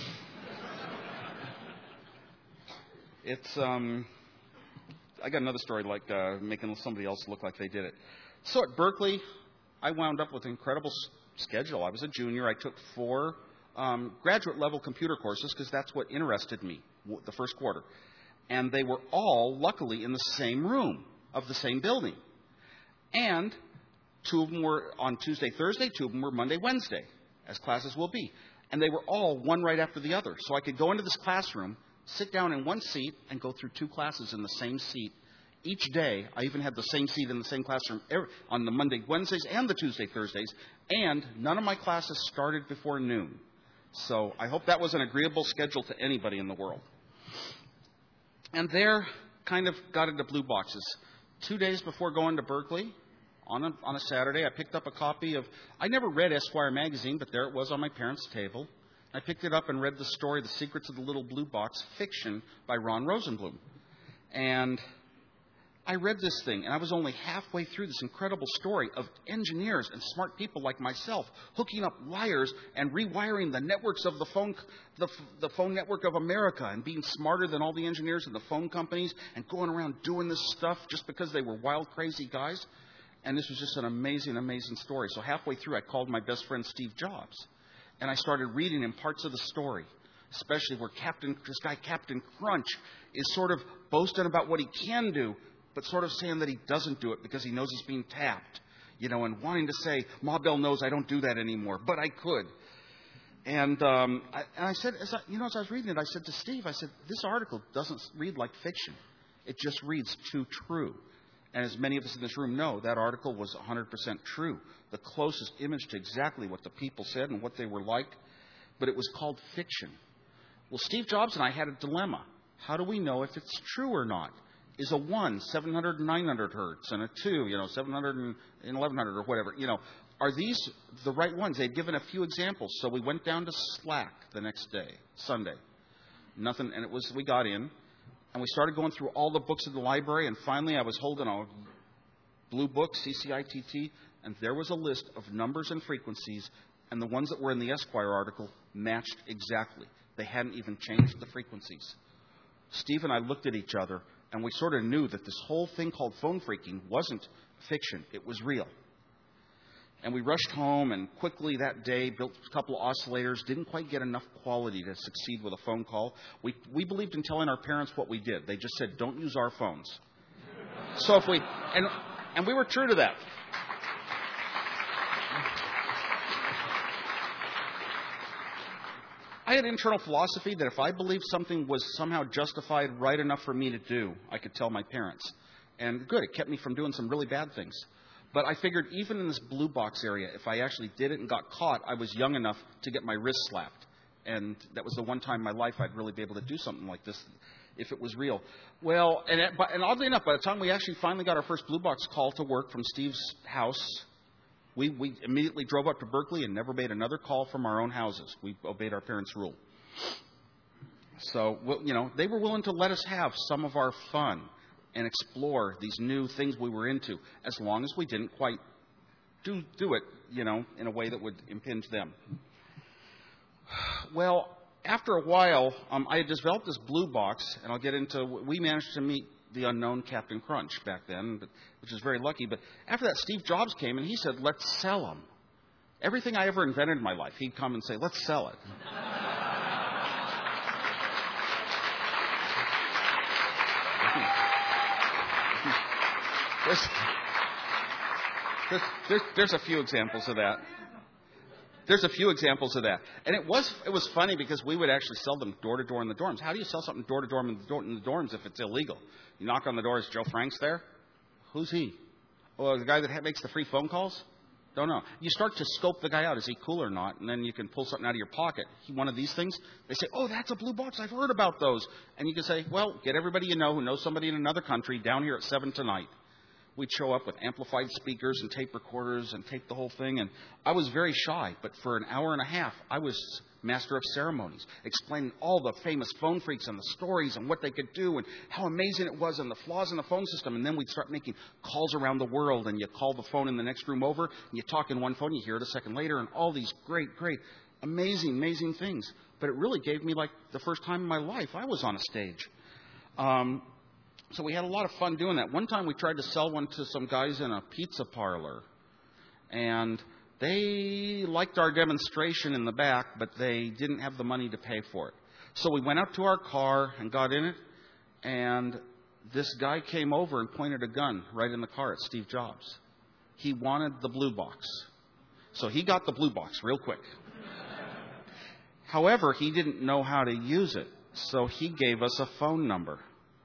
It's, um, I got another story like uh, making somebody else look like they did it. So at Berkeley, I wound up with an incredible s- schedule. I was a junior. I took four Um, graduate-level computer courses because that's what interested me the first quarter. And they were all, luckily, in the same room of the same building. And two of them were on Tuesday, Thursday. Two of them were Monday, Wednesday, as classes will be. And they were all one right after the other. So I could go into this classroom, sit down in one seat, and go through two classes in the same seat. Each day, I even had the same seat in the same classroom every, on the Monday, Wednesdays, and the Tuesday, Thursdays. And none of my classes started before noon. So I hope that was an agreeable schedule to anybody in the world. And there, kind of got into blue boxes. Two days before going to Berkeley, on a, on a Saturday, I picked up a copy of, I never read Esquire magazine, but there it was on my parents' table. I picked it up and read the story, The Secrets of the Little Blue Box, fiction by Ron Rosenblum. And I read this thing, and I was only halfway through this incredible story of engineers and smart people like myself hooking up wires and rewiring the networks of the phone, the, the phone network of America, and being smarter than all the engineers in the phone companies and going around doing this stuff just because they were wild, crazy guys. And this was just an amazing, amazing story. So halfway through, I called my best friend Steve Jobs, and I started reading him parts of the story, especially where Captain, this guy Captain Crunch is sort of boasting about what he can do, but sort of saying that he doesn't do it because he knows he's being tapped, you know, and wanting to say, Ma Bell knows I don't do that anymore, but I could. And, um, I, and I said, as I, you know, as I was reading it, I said to Steve, I said, this article doesn't read like fiction. It just reads too true. And as many of us in this room know, that article was one hundred percent true. The closest image to exactly what the people said and what they were like. But it was called fiction. Well, Steve Jobs and I had a dilemma. How do we know if it's true or not? Is a one seven hundred and nine hundred hertz, and a two, you know, seven hundred and eleven hundred or whatever, you know, are these the right ones? They'd given a few examples, so we went down to Slack the next day, Sunday. Nothing, and it was, we got in, and we started going through all the books in the library, and finally I was holding a blue book, C C I T T, and there was a list of numbers and frequencies, and the ones that were in the Esquire article matched exactly. They hadn't even changed the frequencies. Steve and I looked at each other, and we sort of knew that this whole thing called phone phreaking wasn't fiction. It was real. And we rushed home and quickly that day built a couple of oscillators, didn't quite get enough quality to succeed with a phone call. We, we believed in telling our parents what we did. They just said, don't use our phones. So if we, and, and we were true to that. I had an internal philosophy that if I believed something was somehow justified right enough for me to do, I could tell my parents. And good, it kept me from doing some really bad things. But I figured even in this blue box area, if I actually did it and got caught, I was young enough to get my wrist slapped. And that was the one time in my life I'd really be able to do something like this if it was real. Well, and, it, and oddly enough, by the time we actually finally got our first blue box call to work from Steve's house, We, we immediately drove up to Berkeley and never made another call from our own houses. We obeyed our parents' rule. So, you know, they were willing to let us have some of our fun and explore these new things we were into, as long as we didn't quite do, do it, you know, in a way that would impinge them. Well, after a while, um, I had developed this blue box, and I'll get into, we managed to meet the unknown Captain Crunch back then, but, which is very lucky. But after that, Steve Jobs came and he said, let's sell them. Everything I ever invented in my life, he'd come and say, let's sell it. there's, there's, there's, there's a few examples of that. There's a few examples of that. And it was it was funny because we would actually sell them door to door in the dorms. How do you sell something door to door in the dorms if it's illegal? You knock on the door, is Joe Franks there? Who's he? Oh, the guy that makes the free phone calls? Don't know. You start to scope the guy out. Is he cool or not? And then you can pull something out of your pocket. One of these things. They say, oh, that's a blue box. I've heard about those. And you can say, well, get everybody you know who knows somebody in another country down here at seven tonight. We'd show up with amplified speakers and tape recorders and tape the whole thing. And I was very shy, but for an hour and a half, I was master of ceremonies, explaining all the famous phone phreaks and the stories and what they could do and how amazing it was and the flaws in the phone system. And then we'd start making calls around the world, and you call the phone in the next room over, and you talk in one phone, you hear it a second later, and all these great, great, amazing, amazing things. But it really gave me, like, the first time in my life I was on a stage. Um... So we had a lot of fun doing that. One time we tried to sell one to some guys in a pizza parlor. And they liked our demonstration in the back, but they didn't have the money to pay for it. So we went out to our car and got in it. And this guy came over and pointed a gun right in the car at Steve Jobs. He wanted the blue box. So he got the blue box real quick. However, he didn't know how to use it. So he gave us a phone number.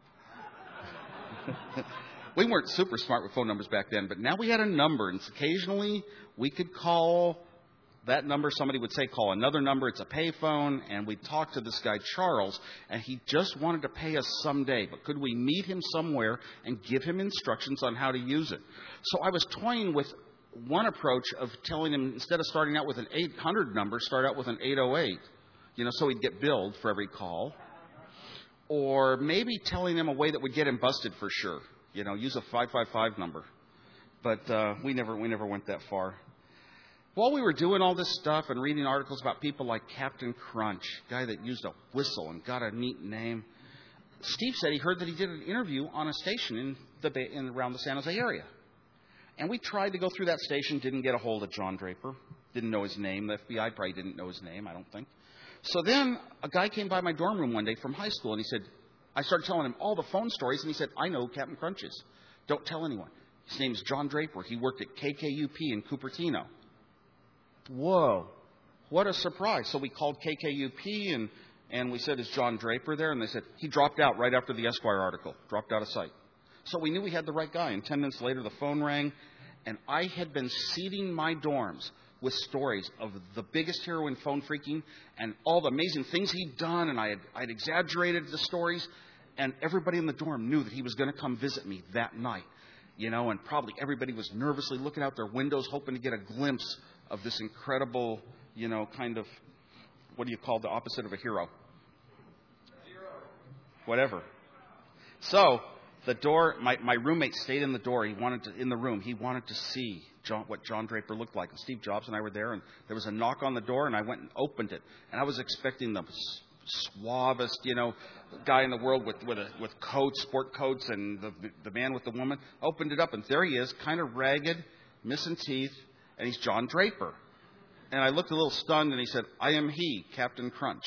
We weren't super smart with phone numbers back then, but now we had a number, and occasionally we could call that number. Somebody would say, call another number. It's a pay phone, and we'd talk to this guy, Charles, and he just wanted to pay us someday, but could we meet him somewhere and give him instructions on how to use it? So I was toying with one approach of telling him, instead of starting out with an eight hundred number, start out with an eight oh eight, you know, so he'd get billed for every call. Or maybe telling them a way that would get him busted for sure. You know, use a five five five number. But uh, we never we never went that far. While we were doing all this stuff and reading articles about people like Captain Crunch, guy that used a whistle and got a neat name, Steve said he heard that he did an interview on a station in the Bay, in around the San Jose area. And we tried to go through that station, didn't get a hold of John Draper, didn't know his name. The F B I probably didn't know his name, I don't think. So then a guy came by my dorm room one day from high school, and he said, I started telling him all the phone stories, and he said, I know who Captain Crunch is. Don't tell anyone. His name is John Draper. He worked at K K U P in Cupertino. Whoa, what a surprise. So we called K K U P, and, and we said, is John Draper there? And they said, he dropped out right after the Esquire article, dropped out of sight. So we knew we had the right guy. And ten minutes later, the phone rang, and I had been seeding my dorms with stories of the biggest hero in phone freaking and all the amazing things he'd done, and I had I'd exaggerated the stories, and everybody in the dorm knew that he was going to come visit me that night, you know, and probably everybody was nervously looking out their windows hoping to get a glimpse of this incredible, you know, kind of, what do you call the opposite of a hero? Zero. Whatever. So the door, my, my roommate stayed in the door. He wanted to, in the room, he wanted to see John, what John Draper looked like. And Steve Jobs and I were there, and there was a knock on the door, and I went and opened it. And I was expecting the suavest, you know, guy in the world with with, a, with coats, sport coats, and the the man with the woman. Opened it up, and there he is, kind of ragged, missing teeth, and he's John Draper. And I looked a little stunned, and he said, I am he, Captain Crunch.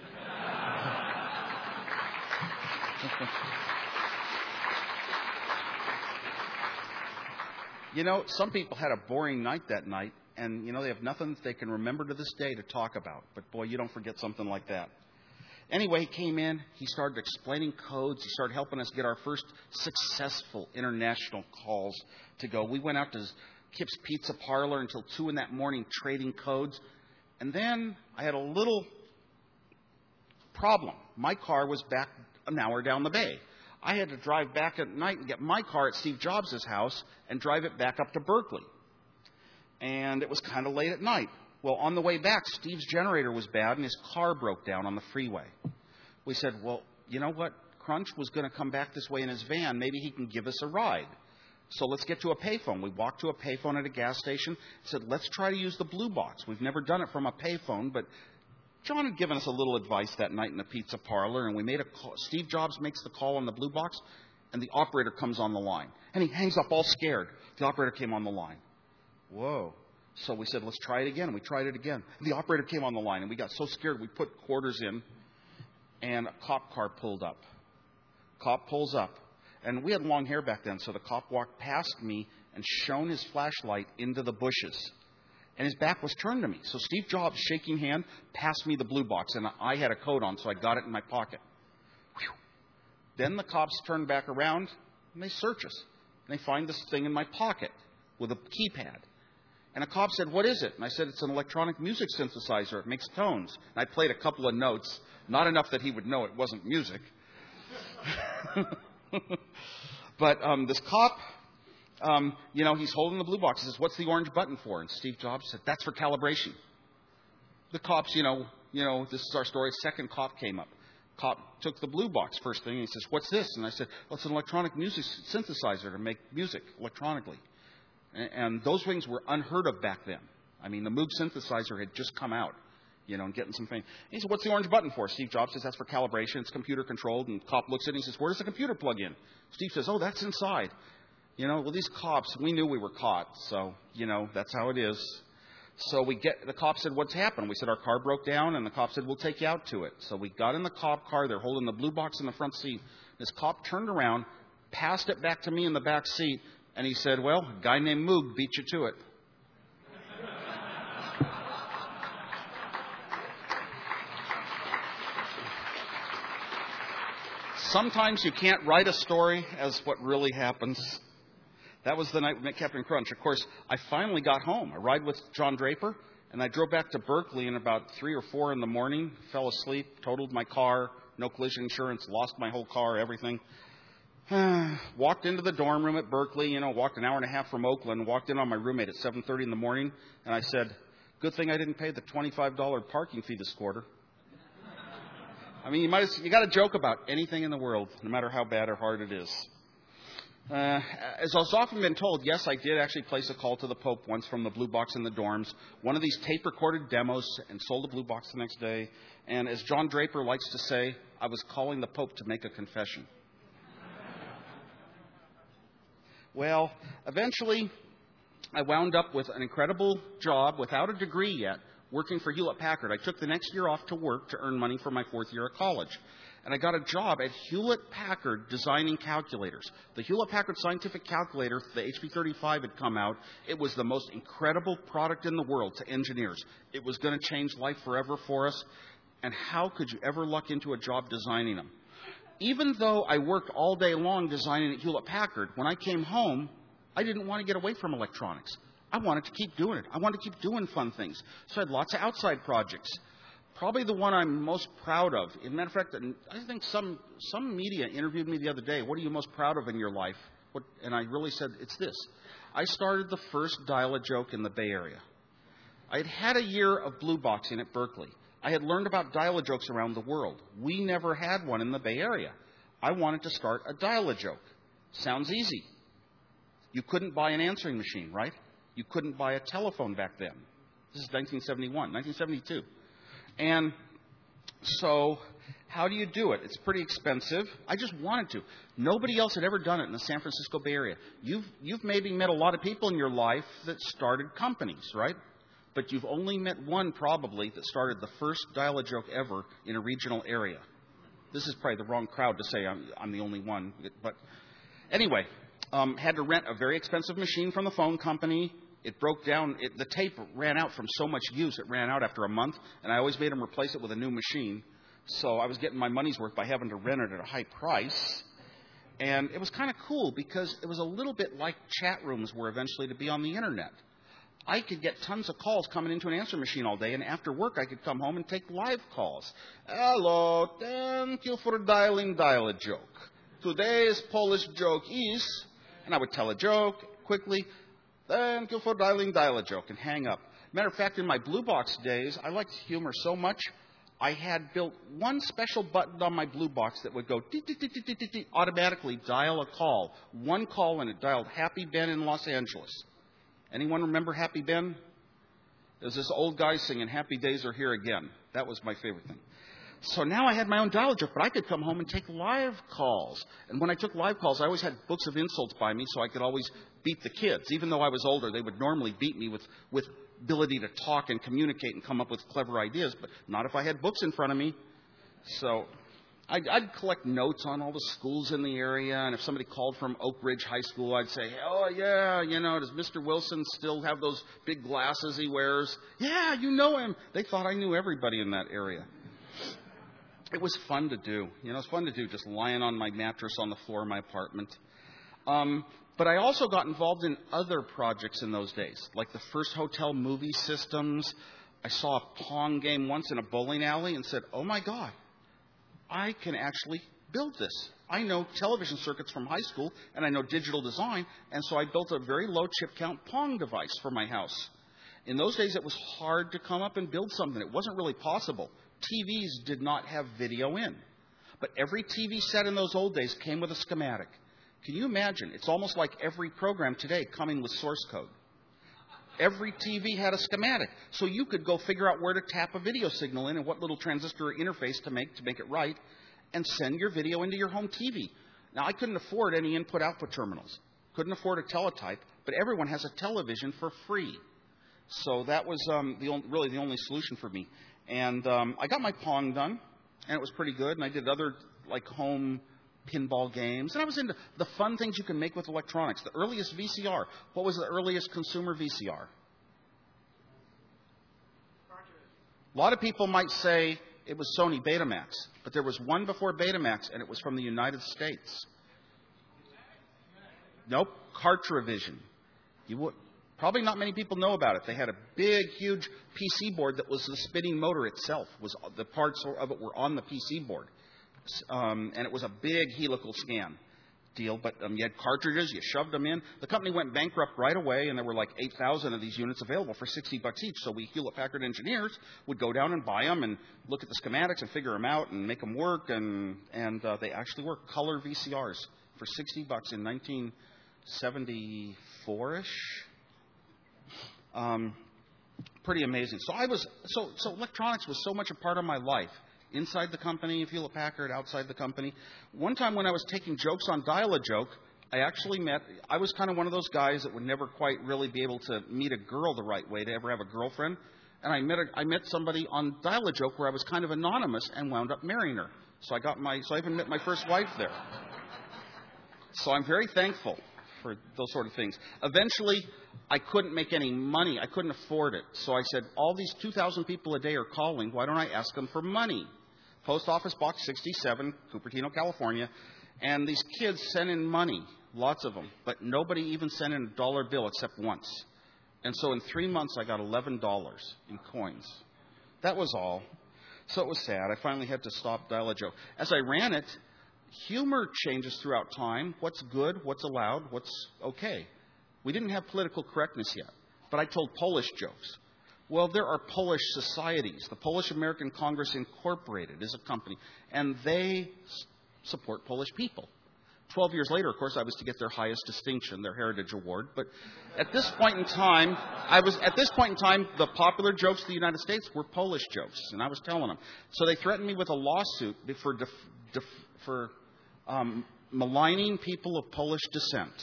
You know, some people had a boring night that night, and, you know, they have nothing that they can remember to this day to talk about. But, boy, you don't forget something like that. Anyway, he came in. He started explaining codes. He started helping us get our first successful international calls to go. We went out to Kip's Pizza Parlor until two in that morning trading codes. And then I had a little problem. My car was back an hour down the bay. I had to drive back at night and get my car at Steve Jobs' house and drive it back up to Berkeley. And it was kind of late at night. Well, on the way back, Steve's generator was bad and his car broke down on the freeway. We said, well, you know what? Crunch was going to come back this way in his van. Maybe he can give us a ride. So let's get to a payphone. We walked to a payphone at a gas station. Said, let's try to use the blue box. We've never done it from a payphone, but John had given us a little advice that night in the pizza parlor, and we made a call. Steve Jobs makes the call on the blue box, and the operator comes on the line. And he hangs up all scared. The operator came on the line. Whoa. So we said, let's try it again. And we tried it again. The operator came on the line, and we got so scared we put quarters in, and a cop car pulled up. Cop pulls up. And we had long hair back then, so the cop walked past me and shone his flashlight into the bushes. And his back was turned to me. So Steve Jobs, shaking hand, passed me the blue box. And I had a coat on, so I got it in my pocket. Whew. Then the cops turned back around, and they search us. And they find this thing in my pocket with a keypad. And a cop said, what is it? And I said, it's an electronic music synthesizer. It makes tones. And I played a couple of notes, not enough that he would know it wasn't music. But um, this cop... Um, you know, he's holding the blue box. He says, what's the orange button for? And Steve Jobs said, that's for calibration. The cops, you know, you know, this is our story. Second cop came up. Cop took the blue box first thing, and he says, what's this? And I said, well, it's an electronic music synthesizer to make music electronically. And, and those things were unheard of back then. I mean, the Moog synthesizer had just come out, you know, and getting some fame. And he said, what's the orange button for? Steve Jobs says, that's for calibration. It's computer controlled. And cop looks at it and he says, where does the computer plug in? Steve says, oh, that's inside. You know, well, these cops, we knew we were caught, so, you know, that's how it is. So we get, the cop said, what's happened? We said, our car broke down, and the cop said, we'll take you out to it. So we got in the cop car, they're holding the blue box in the front seat. This cop turned around, passed it back to me in the back seat, and he said, well, a guy named Moog beat you to it. Sometimes you can't write a story as what really happens. That was the night we met Captain Crunch. Of course, I finally got home. I ride with John Draper, and I drove back to Berkeley in about three or four in the morning, fell asleep, totaled my car, no collision insurance, lost my whole car, everything. Walked into the dorm room at Berkeley, you know, walked an hour and a half from Oakland, walked in on my roommate at seven thirty in the morning, and I said, good thing I didn't pay the twenty-five dollars parking fee this quarter. I mean, you might you got to joke about anything in the world, no matter how bad or hard it is. Uh, as has often been told, yes, I did actually place a call to the Pope once from the blue box in the dorms. One of these tape-recorded demos, and sold a blue box the next day. And as John Draper likes to say, I was calling the Pope to make a confession. Well, eventually, I wound up with an incredible job without a degree yet, working for Hewlett-Packard. I took the next year off to work to earn money for my fourth year of college. And I got a job at Hewlett-Packard designing calculators. The Hewlett-Packard Scientific Calculator, the H P thirty-five, had come out. It was the most incredible product in the world to engineers. It was going to change life forever for us. And how could you ever luck into a job designing them? Even though I worked all day long designing at Hewlett-Packard, when I came home, I didn't want to get away from electronics. I wanted to keep doing it. I wanted to keep doing fun things. So I had lots of outside projects. Probably the one I'm most proud of. As a matter of fact, I think some, some media interviewed me the other day. What are you most proud of in your life? What, and I really said, it's this. I started the first dial-a-joke in the Bay Area. I had had a year of blue boxing at Berkeley. I had learned about dial-a-jokes around the world. We never had one in the Bay Area. I wanted to start a dial-a-joke. Sounds easy. You couldn't buy an answering machine, right? You couldn't buy a telephone back then. This is nineteen seventy-one, nineteen seventy-two. And so how do you do it? It's pretty expensive. I just wanted to. Nobody else had ever done it in the San Francisco Bay Area. You've, you've maybe met a lot of people in your life that started companies, right? But you've only met one probably that started the first dial-a-joke ever in a regional area. This is probably the wrong crowd to say I'm, I'm the only one. But anyway, um, had to rent a very expensive machine from the phone company. It broke down. It, the tape ran out from so much use. It ran out after a month, and I always made them replace it with a new machine. So I was getting my money's worth by having to rent it at a high price. And it was kind of cool because it was a little bit like chat rooms were eventually to be on the Internet. I could get tons of calls coming into an answer machine all day, and after work I could come home and take live calls. Hello, thank you for dialing Dial-A-Joke. Today's Polish joke is, and I would tell a joke quickly. Thank you for dialing Dial-A-Joke, and hang up. Matter of fact, in my Blue Box days, I liked humor so much, I had built one special button on my Blue Box that would go dee, dee, dee, dee, dee, dee, dee, automatically dial a call. One call, and it dialed Happy Ben in Los Angeles. Anyone remember Happy Ben? It was this old guy singing Happy Days Are Here Again. That was my favorite thing. So now I had my own dial-a-joke, but I could come home and take live calls. And when I took live calls, I always had books of insults by me, so I could always beat the kids. Even though I was older, they would normally beat me with, with ability to talk and communicate and come up with clever ideas, but not if I had books in front of me. So I'd, I'd collect notes on all the schools in the area, and if somebody called from Oak Ridge High School, I'd say, oh, yeah, you know, does Mister Wilson still have those big glasses he wears? Yeah, you know him. They thought I knew everybody in that area. It was fun to do. You know, it was fun to do, just lying on my mattress on the floor of my apartment. Um, but I also got involved in other projects in those days, like the first hotel movie systems. I saw a Pong game once in a bowling alley and said, oh, my God, I can actually build this. I know television circuits from high school, and I know digital design, and so I built a very low chip count Pong device for my house. In those days, it was hard to come up and build something. It wasn't really possible. T Vs did not have video in. But every T V set in those old days came with a schematic. Can you imagine? It's almost like every program today coming with source code. Every T V had a schematic. So you could go figure out where to tap a video signal in and what little transistor or interface to make to make it right and send your video into your home T V. Now, I couldn't afford any input-output terminals. Couldn't afford a teletype, but everyone has a television for free. So that was um, the only, really the only solution for me. And um, I got my Pong done, and it was pretty good. And I did other like home pinball games. And I was into the fun things you can make with electronics. The earliest V C R. What was the earliest consumer V C R? A lot of people might say it was Sony Betamax, but there was one before Betamax, and it was from the United States. Nope, Cartravision. You would. Probably not many people know about it. They had a big, huge P C board that was the spinning motor itself. Was the parts of it were on the P C board, um, and it was a big helical scan deal. But um, you had cartridges, you shoved them in. The company went bankrupt right away, and there were like eight thousand of these units available for sixty bucks each. So we Hewlett-Packard engineers would go down and buy them and look at the schematics and figure them out and make them work, and and uh, they actually work. Color V C Rs for sixty bucks in nineteen seventy-four-ish. Um, pretty amazing. So I was so so electronics was so much a part of my life. Inside the company, Hewlett Packard, outside the company. One time when I was taking jokes on Dial-A-Joke, I actually met, I was kind of one of those guys that would never quite really be able to meet a girl the right way to ever have a girlfriend. And I met a, I met somebody on Dial-A-Joke where I was kind of anonymous and wound up marrying her. So I got my, so I even met my first wife there. So I'm very thankful for those sort of things. Eventually, I couldn't make any money. I couldn't afford it. So I said, all these two thousand people a day are calling. Why don't I ask them for money? Post Office Box sixty-seven, Cupertino, California. And these kids sent in money, lots of them. But nobody even sent in a dollar bill except once. And so in three months, I got eleven dollars in coins. That was all. So it was sad. I finally had to stop Dial-A-Joke. As I ran it, humor changes throughout time. What's good, what's allowed, what's okay. We didn't have political correctness yet, but I told Polish jokes. Well, there are Polish societies. The Polish American Congress Incorporated is a company, and they s- support Polish people. Twelve years later, of course, I was to get their highest distinction, their Heritage Award. But at this point in time, I was at this point in time, the popular jokes of the United States were Polish jokes, and I was telling them. So they threatened me with a lawsuit for def, def, for um, maligning people of Polish descent.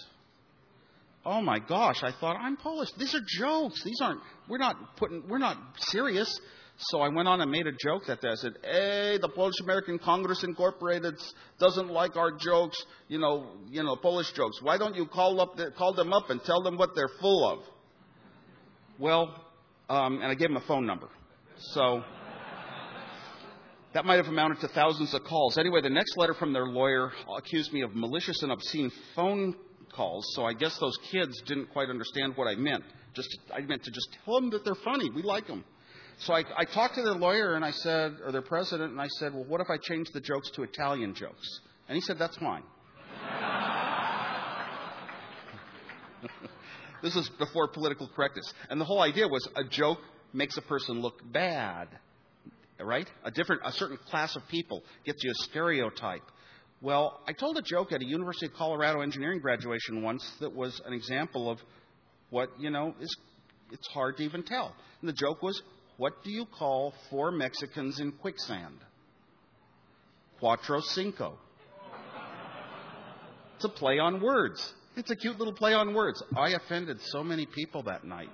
Oh my gosh! I thought, I'm Polish. These are jokes. These aren't. We're not putting. We're not serious. So I went on and made a joke that day. I said, hey, the Polish American Congress Incorporated doesn't like our jokes, you know, you know, Polish jokes. Why don't you call up, the, call them up and tell them what they're full of? Well, um, and I gave them a phone number. So that might have amounted to thousands of calls. Anyway, the next letter from their lawyer accused me of malicious and obscene phone calls. So I guess those kids didn't quite understand what I meant. Just I meant to just tell them that they're funny. We like them. So I, I talked to their lawyer and I said, or their president, and I said, well, what if I change the jokes to Italian jokes? And he said, that's fine. This is before political correctness. And the whole idea was a joke makes a person look bad, right? A different, a certain class of people gets you a stereotype. Well, I told a joke at a University of Colorado engineering graduation once that was an example of what, you know, is it's hard to even tell. And the joke was, what do you call four Mexicans in quicksand? Cuatro cinco. It's a play on words. It's a cute little play on words. I offended so many people that night.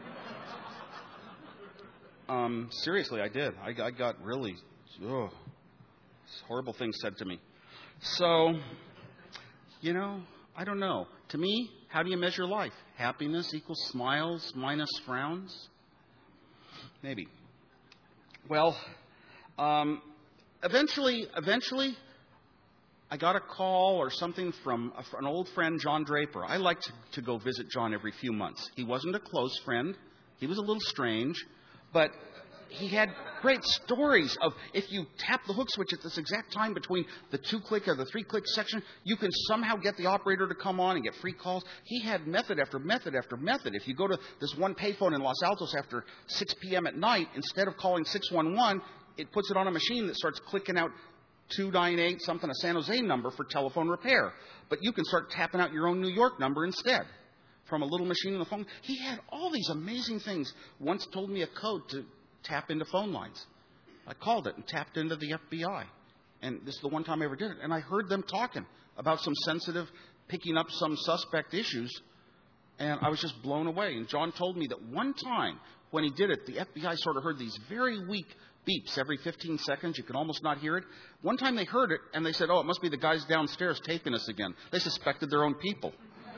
Um, seriously, I did. I, I got really ugh, horrible things said to me. So, you know, I don't know. To me, how do you measure life? Happiness equals smiles minus frowns? Maybe. Well, um, eventually, eventually, I got a call or something from a, an old friend, John Draper. I liked to, to go visit John every few months. He wasn't a close friend. He was a little strange, but he had great stories of if you tap the hook switch at this exact time between the two-click or the three-click section, you can somehow get the operator to come on and get free calls. He had method after method after method. If you go to this one payphone in Los Altos after six p.m. at night, instead of calling six one one, it puts it on a machine that starts clicking out two nine eight something, a San Jose number for telephone repair. But you can start tapping out your own New York number instead from a little machine in the phone. He had all these amazing things. Once told me a code to tap into phone lines. I called it and tapped into the F B I. And this is the one time I ever did it. And I heard them talking about some sensitive, picking up some suspect issues. And I was just blown away. And John told me that one time when he did it, the F B I sort of heard these very weak beeps every fifteen seconds. You could almost not hear it. One time they heard it and they said, oh, it must be the guys downstairs taping us again. They suspected their own people.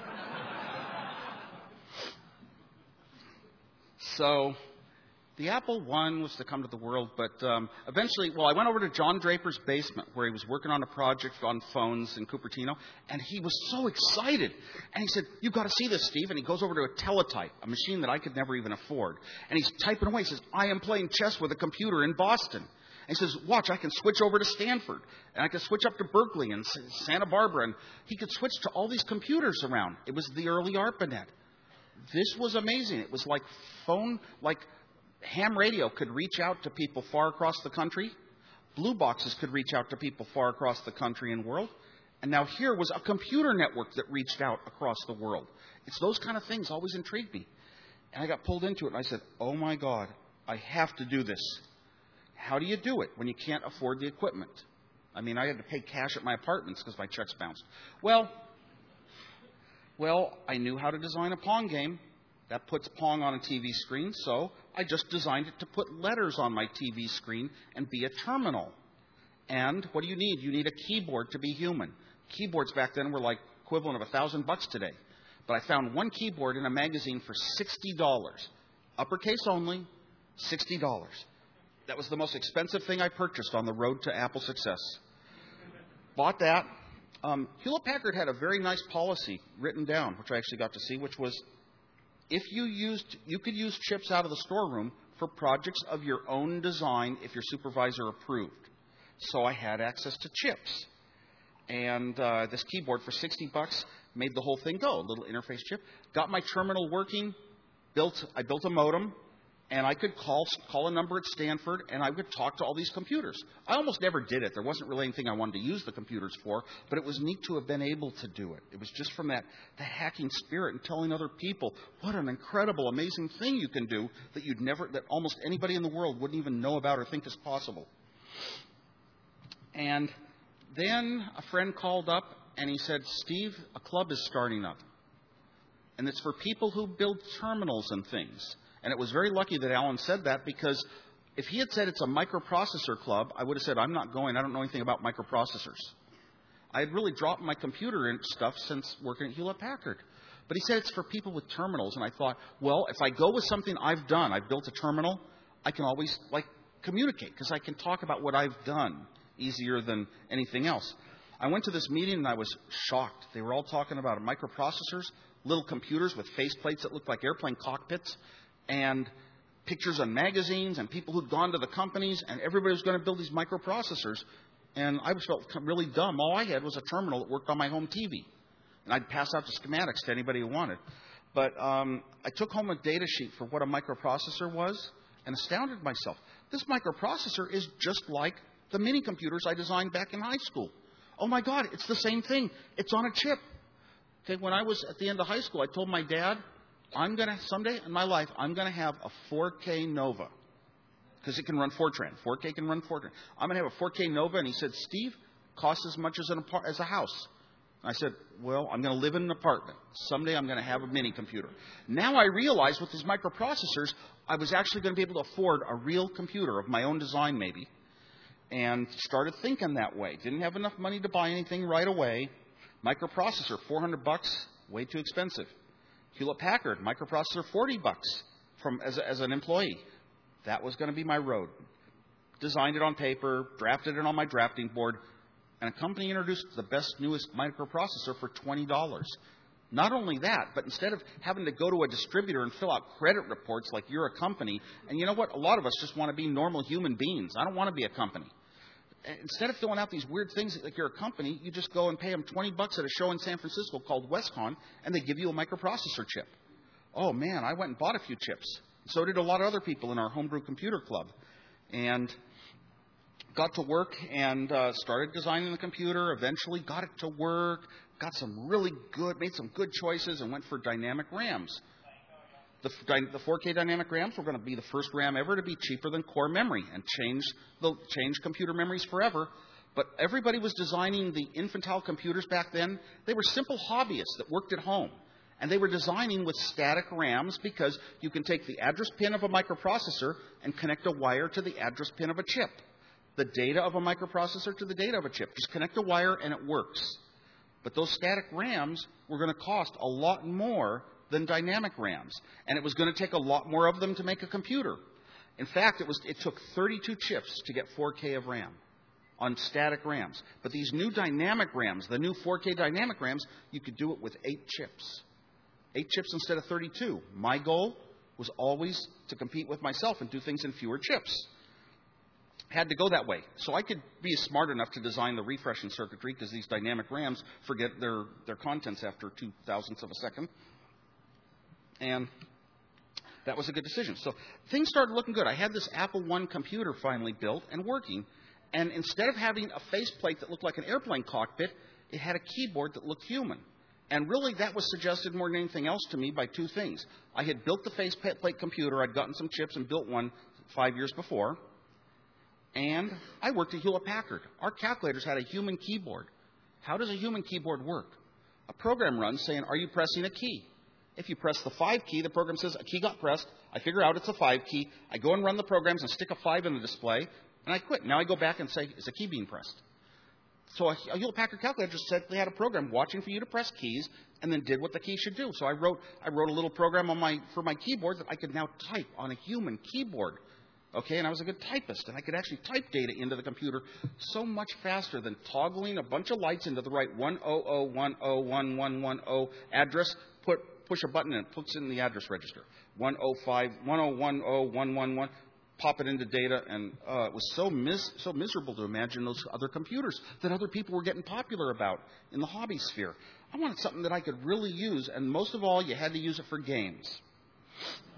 So the Apple one was to come to the world, but um, eventually, well, I went over to John Draper's basement where he was working on a project on phones in Cupertino, and he was so excited. And he said, you've got to see this, Steve. And he goes over to a teletype, a machine that I could never even afford. And he's typing away. He says, I am playing chess with a computer in Boston. And he says, watch, I can switch over to Stanford, and I can switch up to Berkeley and Santa Barbara. And he could switch to all these computers around. It was the early ARPANET. This was amazing. It was like phone, like ham radio could reach out to people far across the country. Blue boxes could reach out to people far across the country and world. And now here was a computer network that reached out across the world. It's those kind of things always intrigued me. And I got pulled into it, and I said, oh, my God, I have to do this. How do you do it when you can't afford the equipment? I mean, I had to pay cash at my apartments because my checks bounced. Well, well, I knew how to design a Pong game. That puts Pong on a T V screen, so I just designed it to put letters on my T V screen and be a terminal. And what do you need? You need a keyboard to be human. Keyboards back then were like equivalent of a thousand bucks today. But I found one keyboard in a magazine for sixty dollars. Uppercase only, sixty dollars. That was the most expensive thing I purchased on the road to Apple success. Bought that. Um, Hewlett-Packard had a very nice policy written down, which I actually got to see, which was if you used, you could use chips out of the storeroom for projects of your own design if your supervisor approved. So I had access to chips. And uh, this keyboard for sixty bucks made the whole thing go. A little interface chip. Got my terminal working. Built. I built a modem. And I could call call a number at Stanford, and I could talk to all these computers. I almost never did it. There wasn't really anything I wanted to use the computers for, but it was neat to have been able to do it. It was just from that the hacking spirit and telling other people what an incredible, amazing thing you can do that you'd never, that almost anybody in the world wouldn't even know about or think is possible. And then a friend called up, and he said, Steve, a club is starting up. And it's for people who build terminals and things. And it was very lucky that Alan said that, because if he had said it's a microprocessor club, I would have said, I'm not going. I don't know anything about microprocessors. I had really dropped my computer and stuff since working at Hewlett-Packard. But he said it's for people with terminals. And I thought, well, if I go with something I've done, I've built a terminal, I can always, like, communicate, because I can talk about what I've done easier than anything else. I went to this meeting, and I was shocked. They were all talking about microprocessors, little computers with faceplates that looked like airplane cockpits, and pictures on magazines and people who'd gone to the companies, and everybody was going to build these microprocessors. And I felt really dumb. All I had was a terminal that worked on my home T V. And I'd pass out the schematics to anybody who wanted. But um, I took home a data sheet for what a microprocessor was and astounded myself. This microprocessor is just like the mini computers I designed back in high school. Oh, my God, it's the same thing. It's on a chip. Okay, when I was at the end of high school, I told my dad, I'm going to, someday in my life, I'm going to have a four K Nova. Because it can run Fortran. four K can run Fortran. I'm going to have a four K Nova. And he said, Steve, costs as much as, an apart- as a house. And I said, well, I'm going to live in an apartment. Someday I'm going to have a mini computer. Now I realize with these microprocessors, I was actually going to be able to afford a real computer of my own design maybe. And started thinking that way. Didn't have enough money to buy anything right away. Microprocessor, four hundred bucks, way too expensive. Hewlett-Packard, microprocessor, forty bucks from as, a, as an employee. That was going to be my road. Designed it on paper, drafted it on my drafting board, and a company introduced the best, newest microprocessor for twenty dollars. Not only that, but instead of having to go to a distributor and fill out credit reports like you're a company, and you know what? A lot of us just want to be normal human beings. I don't want to be a company. Instead of filling out these weird things like you're a company, you just go and pay them twenty bucks at a show in San Francisco called WestCon, and they give you a microprocessor chip. Oh, man, I went and bought a few chips. So did a lot of other people in our homebrew computer club. And got to work and uh, started designing the computer, eventually got it to work, got some really good, made some good choices, and went for dynamic RAMs. The, the four K dynamic RAMs were going to be the first RAM ever to be cheaper than core memory and change the change computer memories forever. But everybody was designing the infantile computers back then. They were simple hobbyists that worked at home. And they were designing with static RAMs because you can take the address pin of a microprocessor and connect a wire to the address pin of a chip. The data of a microprocessor to the data of a chip. Just connect a wire and it works. But those static RAMs were going to cost a lot more than dynamic RAMs. And it was going to take a lot more of them to make a computer. In fact, it, was, it took thirty-two chips to get four K of RAM on static RAMs. But these new dynamic RAMs, the new four K dynamic RAMs, you could do it with eight chips. Eight chips instead of thirty-two. My goal was always to compete with myself and do things in fewer chips. Had to go that way. So I could be smart enough to design the refreshing circuitry because these dynamic RAMs forget their, their contents after two thousandths of a second. And that was a good decision. So things started looking good. I had this Apple one computer finally built and working. And instead of having a faceplate that looked like an airplane cockpit, it had a keyboard that looked human. And really, that was suggested more than anything else to me by two things. I had built the faceplate computer. I'd gotten some chips and built one five years before. And I worked at Hewlett-Packard. Our calculators had a human keyboard. How does a human keyboard work? A program runs saying, are you pressing a key? If you press the five key, the program says a key got pressed. I figure out it's a five key. I go and run the programs and stick a five in the display, and I quit. Now I go back and say, is a key being pressed? So a Hewlett-Packard calculator just said they had a program watching for you to press keys and then did what the key should do. So I wrote I wrote a little program on my for my keyboard that I could now type on a human keyboard. Okay, and I was a good typist, and I could actually type data into the computer so much faster than toggling a bunch of lights into the right one hundred ten ten eleven ten address, put push a button and it puts it in the address register. one oh five, one oh one oh one one one pop it into data, and uh, it was so mis- so miserable to imagine those other computers that other people were getting popular about in the hobby sphere. I wanted something that I could really use, and most of all, you had to use it for games.